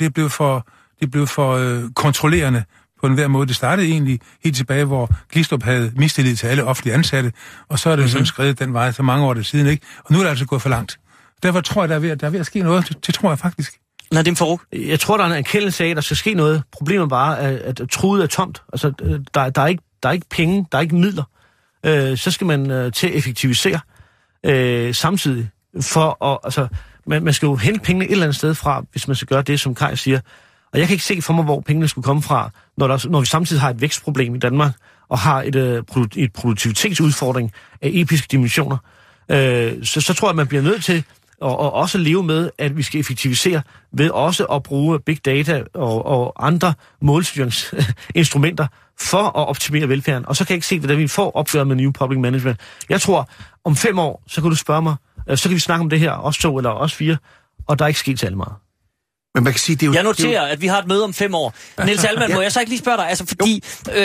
blev for kontrollerende på enhver måde. Det startede egentlig helt tilbage, hvor Glistrup havde mistillid til alle offentlige ansatte, og så er det sådan skrevet den vej så mange år siden, ikke? Og nu er det altså gået for langt. Derfor tror jeg, der er ved at ske noget. Det tror jeg faktisk.
Nadim Farooq?
Jeg tror, der er en erkendelse af, at der skal ske noget. Problemet bare er, at truet er tomt. Altså, der er ikke penge, der er ikke midler. Så skal man til at effektivisere samtidig. Man skal jo hente pengene et eller andet sted fra, hvis man skal gøre det, som Kaj siger. Og jeg kan ikke se for mig, hvor pengene skulle komme fra, når vi samtidig har et vækstproblem i Danmark, og har et produktivitetsudfordring af episke dimensioner. Så tror jeg, at man bliver nødt til at også leve med, at vi skal effektivisere ved også at bruge big data og andre målstyringsinstrumenter for at optimere velfærden. Og så kan jeg ikke se, hvordan vi får opgøret med New Public Management. Jeg tror, om 5 år, så kan du spørge mig, så kan vi snakke om det her, os 2 eller os 4, og der er ikke sket særlig meget.
Men man kan sige, det er jo,
jeg noterer, at vi har et møde om 5 år. Niels Alman, må jeg så ikke lige spørge dig? Altså, fordi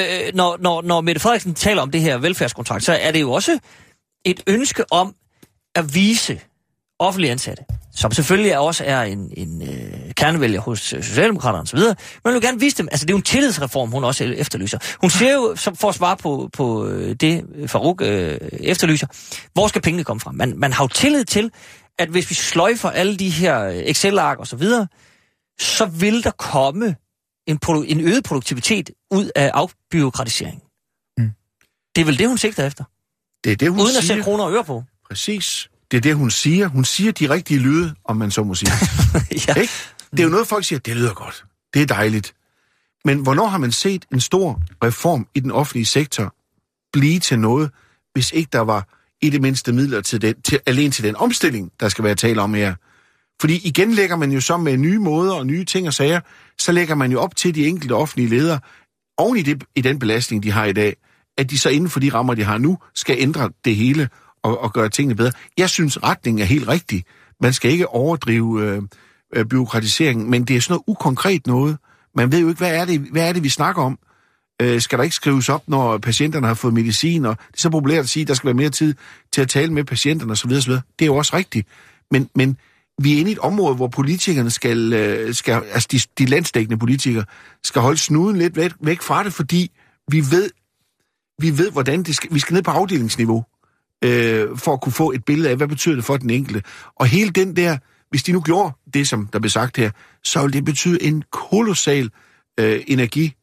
når Mette Frederiksen taler om det her velfærdskontrakt, så er det jo også et ønske om at vise offentlige ansatte, som selvfølgelig også er en kernevælger hos Socialdemokraterne osv., men man vil gerne vise dem, altså det er jo en tillidsreform, hun også efterlyser. Hun siger jo, for at svare på det, Farooq efterlyser, hvor skal pengene komme fra? Man har jo tillid til, at hvis vi sløjfer alle de her Excel-ark og så videre, så vil der komme en øget produktivitet ud af afbureaukratisering. Mm. Det er vel det, hun sigter efter?
Det er det, hun
uden
siger.
At sætte kroner og øre på.
Præcis. Det er det, hun siger. Hun siger de rigtige lyde, om man så må sige. ja. Ikke? Det er jo noget, folk siger, det lyder godt. Det er dejligt. Men hvornår har man set en stor reform i den offentlige sektor blive til noget, hvis ikke der var i det mindste midler alene til den omstilling, der skal være tale om her? Fordi igen lægger man jo så med nye måder og nye ting og sager, så lægger man jo op til de enkelte offentlige ledere, oven i den belastning, de har i dag, at de så inden for de rammer, de har nu, skal ændre det hele og gøre tingene bedre. Jeg synes, retningen er helt rigtig. Man skal ikke overdrive bureaukratiseringen, men det er sådan noget ukonkret noget. Man ved jo ikke, hvad er det vi snakker om? Skal der ikke skrives op, når patienterne har fået medicin, og det er så populært at sige, at der skal være mere tid til at tale med patienterne osv. Det er jo også rigtigt. Men vi er inde i et område, hvor politikerne skal altså de landsdækkende politikere, skal holde snuden lidt væk fra det, fordi vi ved hvordan vi skal ned på afdelingsniveau, for at kunne få et billede af, hvad betyder det for den enkelte. Og hele den der, hvis de nu gjorde det, som der blev sagt her, så ville det betyde en kolossal energi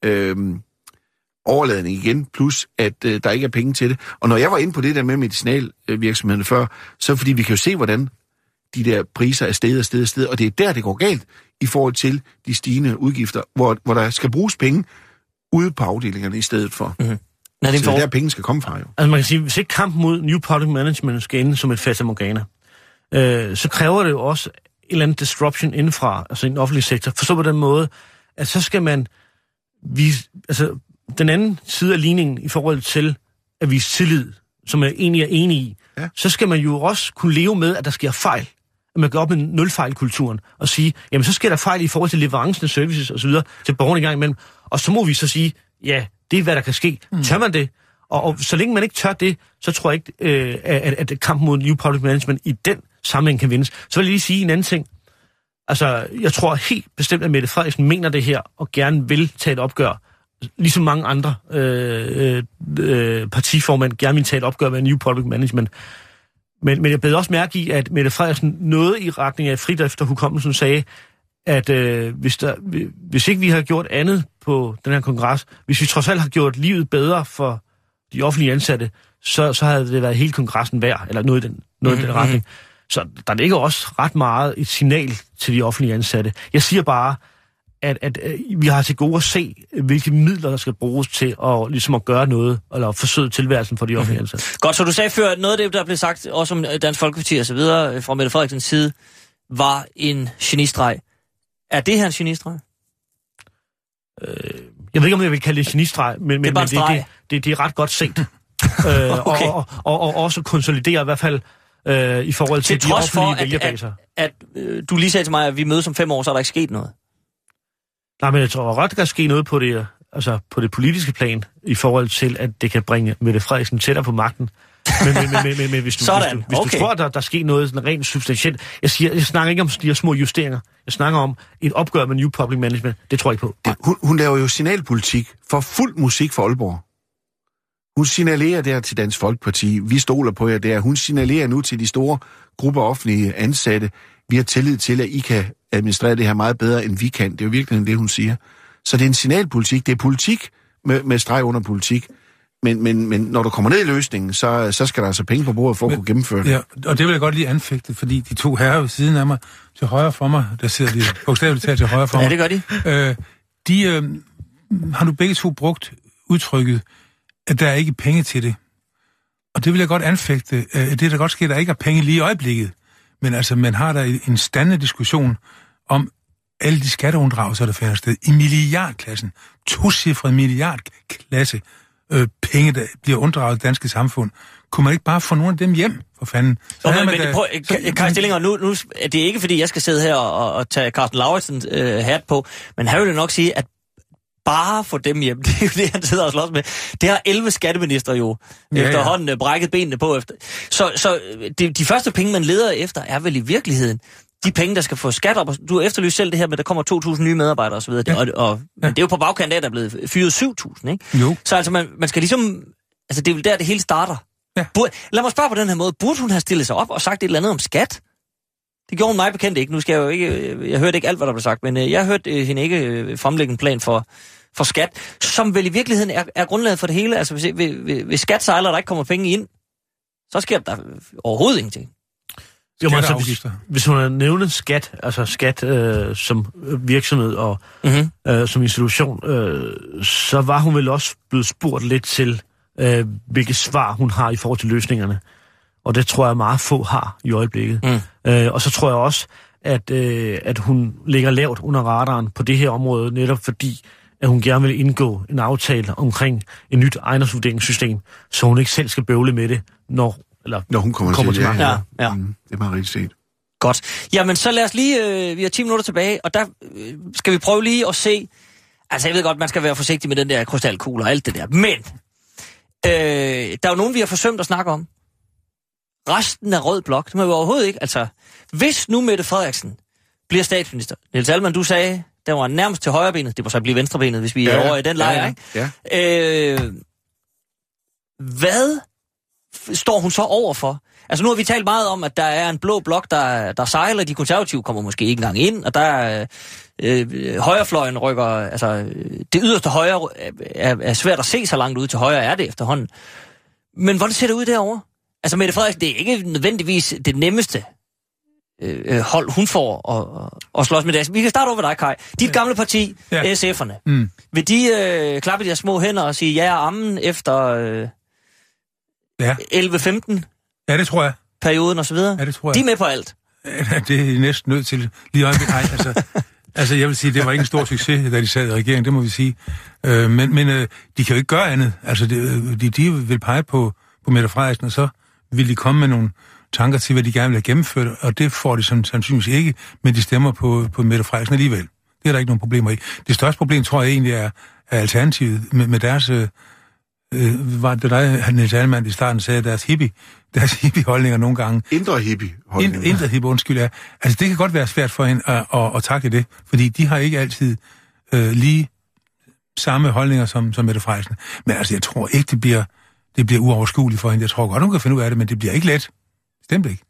overladning igen, plus at der ikke er penge til det. Og når jeg var inde på det der med medicinalvirksomhederne før, så fordi vi kan jo se, hvordan de der priser er sted, og det er der, det går galt i forhold til de stigende udgifter, hvor der skal bruges penge ude på afdelingerne i stedet for. Mm-hmm. Så det er der, penge skal komme fra, jo.
Altså man kan sige, hvis ikke kampen mod New Public Management skal ende som et fatamorgana, så kræver det jo også en eller anden disruption indenfra, altså i den offentlige sektor. Forstå på den måde, at så skal man vise, altså den anden side af ligningen i forhold til at vise tillid, som jeg egentlig er enig i, så skal man jo også kunne leve med, at der sker fejl. At man går op med nulfejlkulturen og sige, jamen så sker der fejl i forhold til leverancen af services osv. til borgerne i gang imellem. Og så må vi så sige, ja, det er hvad der kan ske. Tør man det? Og så længe man ikke tør det, så tror jeg ikke, at kampen mod New Public Management i den sammenhæng kan vindes. Så vil jeg lige sige en anden ting. Altså, jeg tror helt bestemt, at Mette Frederiksen mener det her, og gerne vil tage et opgør. Ligesom mange andre partiformænd gerne vil tage et opgør med New Public Management. Men jeg bed også mærke i, at Mette Frederiksen noget i retning af fridrift og hukommelsen sagde, at hvis ikke vi har gjort andet på den her kongres, hvis vi trods alt har gjort livet bedre for de offentlige ansatte, så havde det været hele kongressen værd, eller noget i den retning. Så der ligger også ret meget et signal til de offentlige ansatte. Jeg siger bare, at vi har til gode at se, hvilke midler der skal bruges til at gøre noget, eller forsøge tilværelsen for de offentlige ansatte.
Godt, så du sagde før, noget af det, der blev sagt, også om Dansk Folkeparti og så videre, fra Mette Frederiksens side, var en genistreg. Er det her en genistreg?
Jeg ved ikke, om jeg vil kalde det en genistreg, men det er ret godt set. Okay. og også konsolidere i hvert fald i forhold til de offentlige vælgerbaser.
At du lige sagde til mig, at vi mødes om 5 år, så er der ikke sket noget.
Nej, men jeg tror ret, der kan ske noget på det politiske plan, i forhold til, at det kan bringe Mette Frederiksen tættere på magten. Men hvis du tror, der sker noget sådan rent substantielt. Jeg snakker ikke om de her små justeringer. Jeg snakker om et opgør med New Public Management. Det tror jeg ikke på.
Hun laver jo signalpolitik for fuld musik for Aalborg. Hun signalerer der til Dansk Folkeparti. Vi stoler på jer der. Hun signalerer nu til de store grupper offentlige ansatte. Vi har tillid til, at I kan administrere det her meget bedre, end vi kan. Det er jo virkelig det, hun siger. Så det er en signalpolitik. Det er politik med streg under politik. Men når du kommer ned i løsningen, så skal der altså penge på bordet for at kunne gennemføre det.
Ja, og det vil jeg godt lige anfægte, fordi de to herrer ved siden af mig, til højre for mig, der sidder de bogstaveligt talt til højre for mig.
Ja, det gør de.
Har nu begge to brugt udtrykket, at der er ikke penge til det. Og det vil jeg godt anfægte. Det er da godt ske, at der ikke er penge lige i øjeblikket. Men altså, man har der en standende diskussion om alle de skatteunddragelser, der finder sted i milliardklassen. 2-cifret milliardklasse penge, der bliver unddraget det danske samfund. Kunne man ikke bare få nogle af dem hjem, for fanden?
Carsten Stillinger, nu det er ikke, fordi jeg skal sidde her og tage Carsten Lauritzens hat på, men han vil jo nok sige, at bare få dem hjem, det er jo det, han sidder og slås med. Det har 11 skatteminister jo efterhånden brækket benene på efter. Så de første penge, man leder efter, er vel i virkeligheden de penge, der skal få skat op. Du efterlyser selv det her med, at der kommer 2.000 nye medarbejdere osv. Ja. Men det er jo på bagkant af, at der er blevet fyret 7.000, ikke?
Jo.
Så altså, man skal ligesom... Altså, det er vel der, det hele starter. Ja. Lad mig spørge på den her måde. Burde hun have stillet sig op og sagt et eller andet om skat? Det gjorde hun mig bekendt ikke. Nu skal jeg jo ikke... Jeg hørte ikke alt, hvad der blev sagt, men jeg hørte hende ikke fremlægge en plan for skat, som vel i virkeligheden er grundlaget for det hele. Altså, hvis skat sejler, der ikke kommer penge ind, så sker der overhovedet ingenting.
Jo, altså, hvis hun har nævnet skat, altså skat som virksomhed og som institution, så var hun vel også blevet spurgt lidt til, hvilke svar hun har i forhold til løsningerne. Og det tror jeg meget få har i øjeblikket. Og så tror jeg også, at hun ligger lavt under radaren på det her område, netop fordi, at hun gerne vil indgå en aftale omkring et nyt ejendomsvurderingssystem, så hun ikke selv skal bøvle med det, når
hun kommer til magten.
Ja.
Det er meget rigtig set.
Godt. Jamen, så lad os lige... vi har 10 minutter tilbage, og der skal vi prøve lige at se... Altså, jeg ved godt, man skal være forsigtig med den der krystalkugle og alt det der, men... der er jo nogen, vi har forsømt at snakke om. resten af Rød Blok, det må vi overhovedet ikke. Altså, hvis nu Mette Frederiksen bliver statsminister, Niels Alman, du sagde, der var nærmest til højrebenet, det må så blive venstrebenet, hvis vi er over i den lejr, ikke?
Ja.
Hvad står hun så over for? Altså nu har vi talt meget om, at der er en blå blok, der sejler, de konservative kommer måske ikke engang ind, og der er højrefløjen rykker, altså det yderste højre er svært at se, så langt ud til højre er det efterhånden. Men hvordan ser det ud derovre? Altså Mette Frederiksen, det er ikke nødvendigvis det nemmeste hold, hun får at slås med det. Vi kan starte over ved dig, Kai. Dit gamle parti, SF'erne. Vil de klappe de små hænder og sige ja og ammen efter 11-15?
Ja, det tror jeg.
Perioden og så videre?
Ja, det tror jeg.
De er med på alt?
Ja, det er næsten nødt til. Lige øjeblik. Nej, altså, jeg vil sige, det var ikke en stor succes, da de sad i regeringen, det må vi sige. Men de kan jo ikke gøre andet. Altså, de vil pege på Mette Frederiksen, og så vil de komme med nogle tanker til, hvad de gerne vil have gennemført, og det får de sandsynligvis ikke, men de stemmer på Mette Frederiksen alligevel. Det er der ikke nogen problemer i. Det største problem, tror jeg egentlig, er alternativet med deres... var det dig, Niels Alman, i starten sagde, deres hippie-holdninger nogle gange.
Indre hippie-holdninger.
Indre hippie, undskyld, ja. Altså, det kan godt være svært for hende at takle det, fordi de har ikke altid lige samme holdninger som Mette Frederiksen. Men altså, jeg tror ikke, det bliver uoverskueligt for hende. Jeg tror godt, hun kan finde ud af det, men det bliver ikke let. Stemt ikke.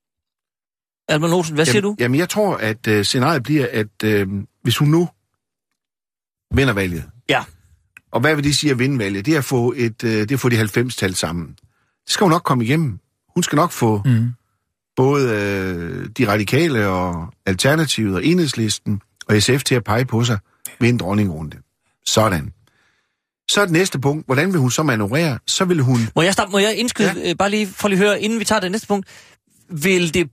Alman Olsen, hvad siger du?
Jamen, jeg tror, at scenariet bliver, at hvis hun nu vinder valget.
Ja.
Og hvad vil det sige at vinde valget? Det er at få de 90-tal sammen. Det skal hun nok komme igennem. Hun skal nok få både de radikale og Alternativet og Enhedslisten og SF til at pege på sig ved en dronningrunde. Sådan. Så er det næste punkt. Hvordan vil hun så manøvrere? Så vil hun...
Må jeg indskyde, bare lige for at høre, inden vi tager det næste punkt. Vil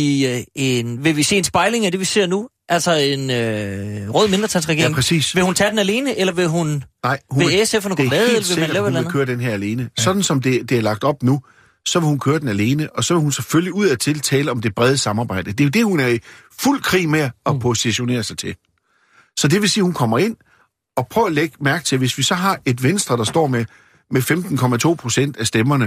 vi se en spejling af det, vi ser nu? Altså en rød mindretalsregering?
Ja, præcis.
Vil hun tage den alene, eller vil hun...
Nej,
vil SF'erne gå med, eller vil man lave
hun vil køre den her alene. Ja. Sådan som det er lagt op nu, så vil hun køre den alene, og så vil hun selvfølgelig ud af til tale om det brede samarbejde. Det er jo det, hun er i fuld krig med at positionere sig til. Så det vil sige, at hun kommer ind og prøver at lægge mærke til, hvis vi så har et Venstre, der står med 15,2% af stemmerne,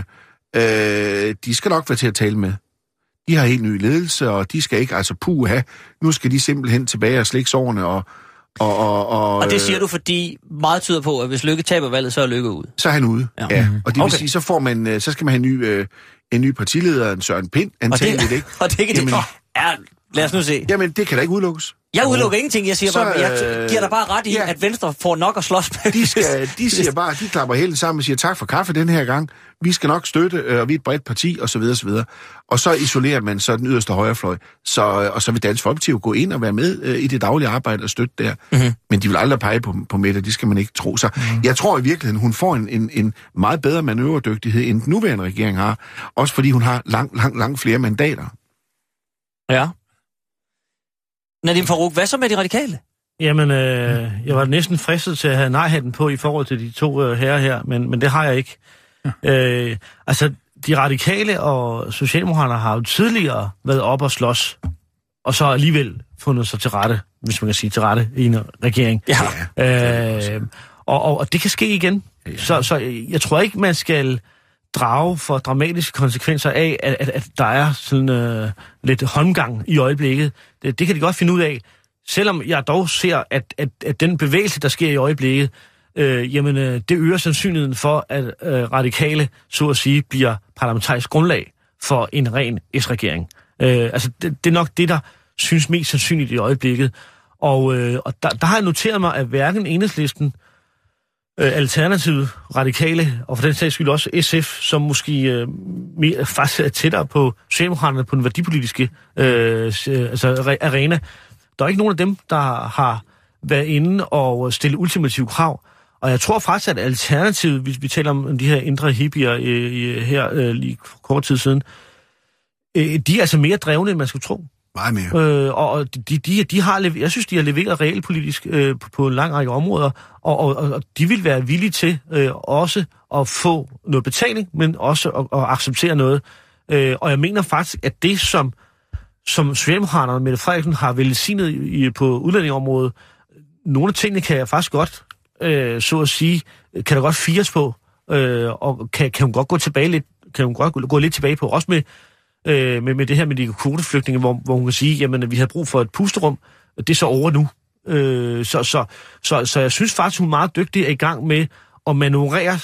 de skal nok være til at tale med. De har helt ny ledelse, og de skal ikke, altså nu skal de simpelthen tilbage og slikke sårene, og
det siger du, fordi meget tyder på, at hvis Løkke taber valget, så er Løkke ude.
Så er han ude, ja. Og det vil sige, så skal man have en ny partileder, en Søren Pind, antageligt, ikke?
Og det ikke det. Ja, lad os nu se.
Jamen, det kan da ikke udelukkes.
Jeg udelukker ingenting, jeg siger bare, jeg giver dig bare ret i, at Venstre får nok at slås med.
De klapper helt sammen og siger tak for kaffe den her gang. Vi skal nok støtte, og vi er et bredt parti, og så videre, og så videre. Og så isolerer man så den yderste højrefløj. Og så vil Dansk Folkeparti gå ind og være med i det daglige arbejde og støtte der. Mm-hmm. Men de vil aldrig pege på Mette, det skal man ikke tro. Så jeg tror i virkeligheden, hun får en meget bedre manøvredygtighed, end den nuværende regering har. Også fordi hun har langt flere mandater.
Ja. Nadim Farooq, hvad så med de radikale?
Jamen, jeg var næsten fristet til at have nej-hatten på i forhold til de to herrer her, men det har jeg ikke. Ja. Altså, de radikale og socialdemokrater har jo tidligere været op og slås, og så alligevel fundet sig til rette, hvis man kan sige til rette, i en regering. Ja. Og det kan ske igen. Ja. Så jeg tror ikke, man skal drage for dramatiske konsekvenser af, at der er sådan lidt håndgang i øjeblikket. Det kan de godt finde ud af. Selvom jeg dog ser, at den bevægelse, der sker i øjeblikket, det øger sandsynligheden for, at radikale, så at sige, bliver parlamentarisk grundlag for en ren S-regering. Altså, det er nok det, der synes mest sandsynligt i øjeblikket. Og der har jeg noteret mig, at hverken Enhedslisten, Alternativet, radikale, og for den sags skyld også SF, som måske faktisk er tættere på Socialdemokraterne på den værdipolitiske arena. Der er ikke nogen af dem, der har været inde og stille ultimative krav. Og jeg tror faktisk, at Alternativet, hvis vi taler om de her indre hippier her lige kort tid siden, de er altså mere drevne, end man skulle tro.
Meget mere.
Og de har, jeg synes, de har leveret realpolitisk på en lang række områder, og de vil være villige til også at få noget betaling, men også at acceptere noget. Og jeg mener faktisk, at det, som Socialdemokraterne og Mette Frederiksen har velsignet på udlændingeområdet, nogle af tingene kan jeg faktisk godt, så at sige, kan der godt fires på, og kan hun godt gå tilbage lidt, kan hun godt gå lidt tilbage på, også med med det her med de kvoteflygtninge, hvor hun kan sige, jamen, vi har brug for et pusterum, det er så over nu. Så jeg synes faktisk, hun er meget dygtig er i gang med at manøvrere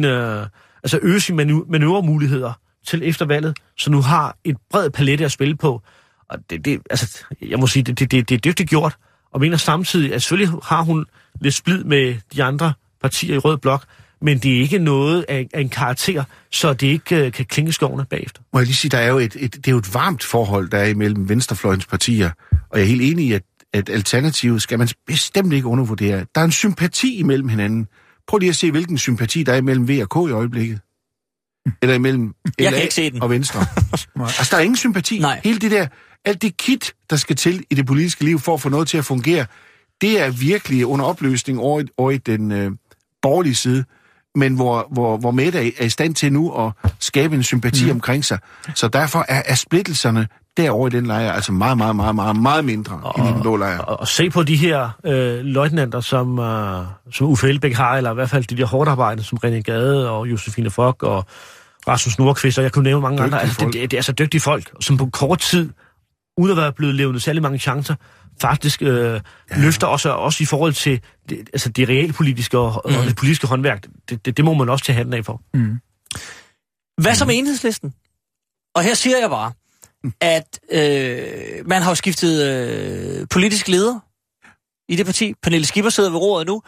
øge sine manøvremuligheder til efter valget, så nu har et bred palette at spille på. Og jeg må sige, det er dygtigt gjort, og mener samtidig, at selvfølgelig har hun lidt splid med de andre partier i Rød Blok, men det er ikke noget af en karakter, så det ikke kan klinge skovene bagefter.
Må jeg lige sige, der er jo det er jo et varmt forhold, der er imellem venstrefløjens partier, og jeg er helt enig i, at alternativet skal man bestemt ikke undervurdere. Der er en sympati imellem hinanden. Prøv lige at se, hvilken sympati der er imellem V og K i øjeblikket. Eller imellem LA og Venstre. Altså, der er ingen sympati.
Nej.
Hele det der, alt det kit, der skal til i det politiske liv for at få noget til at fungere, det er virkelig under opløsning over i den borgerlige side, men hvor Mette er i stand til nu at skabe en sympati omkring sig. Så derfor er splittelserne derovre i den lejr altså meget, meget, meget, meget, meget mindre end i den blå lejr.
Og se på de her løjtnanter, som Uffe Elbæk har, eller i hvert fald de der hårdt arbejdende, som René Gade og Josefine Fock og Rasmus Nordqvist, og jeg kunne nævne mange andre. Altså, det er så dygtige folk, som på kort tid, uden at være blevet levnet særlig mange chancer, faktisk løfter også i forhold til det realpolitiske og det politiske håndværk. Det må man også tage hatten af for.
Mm. Hvad så med Enhedslisten? Og her siger jeg bare, at man har jo skiftet politisk leder i det parti. Pernille Skipper sidder ved roret nu,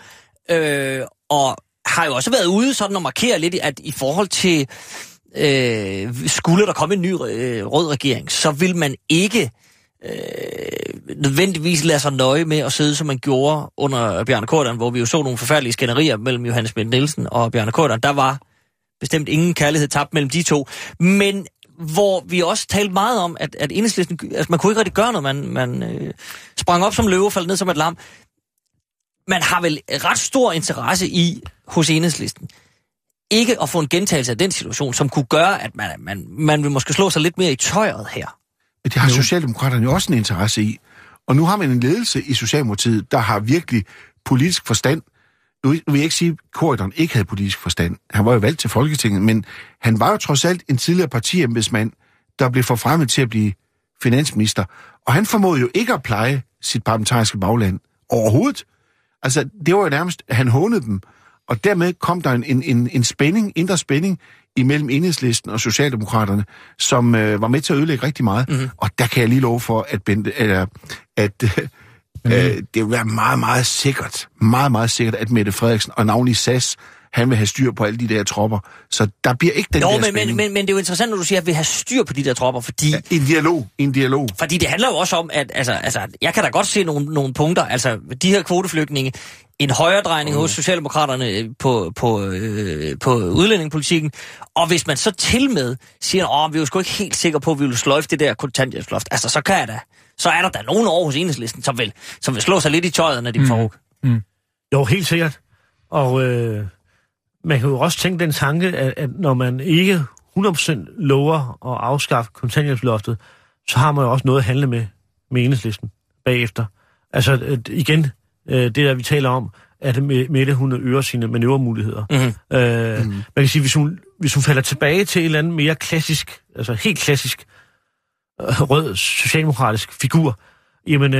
og har jo også været ude sådan og markere lidt, at i forhold til skulle der komme en ny rød regering, så vil man ikke nødvendigvis lade sig nøje med at sidde, som man gjorde under Bjarne Corydon, hvor vi jo så nogle forfærdelige skænderier mellem Johannes Schmidt Nielsen og Bjarne Corydon. Der var bestemt ingen kærlighed tabt mellem de to. Men hvor vi også talte meget om, at Enhedslisten, altså man kunne ikke rigtig gøre noget, man sprang op som løve og faldt ned som et lam. Man har vel ret stor interesse i hos Enhedslisten ikke at få en gentagelse af den situation, som kunne gøre, at man vil måske slå sig lidt mere i tøjet her.
Det har Socialdemokraterne jo også en interesse i. Og nu har man en ledelse i Socialdemokratiet, der har virkelig politisk forstand. Nu vil jeg ikke sige, at Corydon ikke havde politisk forstand. Han var jo valgt til Folketinget, men han var jo trods alt en tidligere partiembedsmand, der blev forfremmet til at blive finansminister. Og han formåede jo ikke at pleje sit parlamentariske bagland overhovedet. Altså, det var jo nærmest, han hånede dem. Og dermed kom der en spænding, indre spænding imellem Enhedslisten og Socialdemokraterne, som var med til at ødelægge rigtig meget. Mm-hmm. Og der kan jeg lige love for, at det vil være meget, meget sikkert, at Mette Frederiksen og navnlig SAS, han vil have styr på alle de der tropper. Så der bliver ikke den der spænding.
Men det er jo interessant, når du siger, at vi vil have styr på de der tropper, fordi... Ja,
en dialog.
Fordi det handler jo også om, at altså, jeg kan da godt se nogle punkter, altså de her kvoteflygtninge, en højredrejning hos Socialdemokraterne på udlændingepolitikken, og hvis man så til med siger, vi er jo sgu ikke helt sikre på, at vi vil sløjfe det der kontanthjælpsloft, altså så er der da nogen over hos Enhedslisten, som vil slå sig lidt i tøjet, når de får hug.
Jo, helt sikkert. Og man kan jo også tænke den tanke, at når man ikke 100% lover at afskaffe kontanthjælpsloftet, så har man jo også noget at handle med Enhedslisten bagefter. Altså igen, det der vi taler om, at Mette hun øger sine manøvremuligheder. Man kan sige, hvis hun falder tilbage til en eller anden mere klassisk, altså helt klassisk rød socialdemokratisk figur, jamen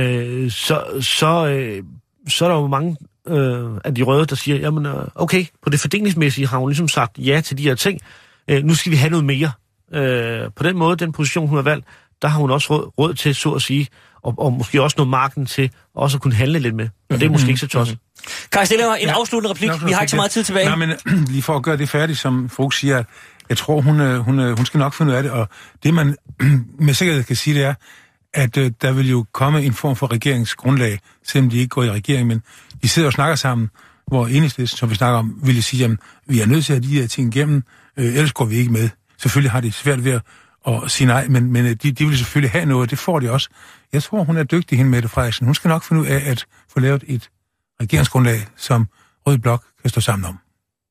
så er der jo mange af de røde, der siger, jamen okay, på det fordelingsmæssige har hun ligesom sagt ja til de her ting. Nu skal vi have noget mere. På den måde, den position hun har valgt, der har hun også råd til, så at sige, og måske også noget marken til også at kunne handle lidt med. Og det er måske ikke så tosset.
Kan jeg stille mig en afsluttende replik? Vi har ikke så meget tid tilbage.
Nej, men lige for at gøre det færdigt, som Fogh siger, jeg tror, hun skal nok finde ud af det, og det man med sikkerhed kan sige, det er, at der vil jo komme en form for regeringsgrundlag, selvom de ikke går i regering, men de sidder og snakker sammen, hvor Enhedslisten, som vi snakker om, vil sige, at vi er nødt til at have de her ting igennem, ellers går vi ikke med. Selvfølgelig har de svært ved at sige nej, men de vil selvfølgelig have noget, det får de også. Jeg tror, hun er dygtig, hende Mette Frederiksen. Hun skal nok finde ud af at få lavet et regeringsgrundlag, som Rød Blok kan stå sammen om.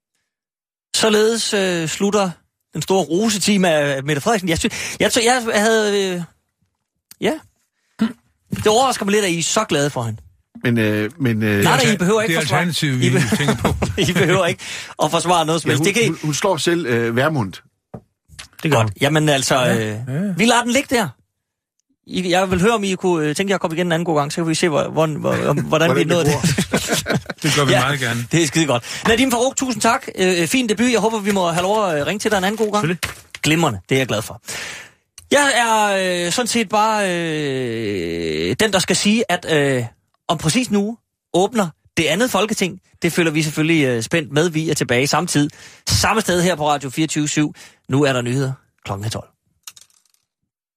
Således slutter den store rosetime af Mette Frederiksen. Jeg havde... Det overrasker mig lidt, at I er så glade for hende. Nej, I behøver ikke
forsvare. Det er alternativet, vi tænker på.
I behøver ikke at forsvare noget som helst.
Hun slår selv Vermund.
Det gør
Godt. Jamen altså, vi lader den ligge der. Jeg vil høre, om I kunne tænke jer at komme igen en anden god gang, så kan vi se, hvordan vi nåede det.
Det gør vi meget gerne.
Det er skide godt. Nadim Farooq, tusind tak. Fin debut. Jeg håber, vi må have lov at ringe til dig en anden god gang. Glimrende, det er jeg glad for. Jeg er sådan set bare den, der skal sige, at om præcis nu åbner det andet Folketing. Det føler vi selvfølgelig spændt med. Vi er tilbage samtidig. Samme sted her på Radio 24/7. Nu er der nyheder klokken 12.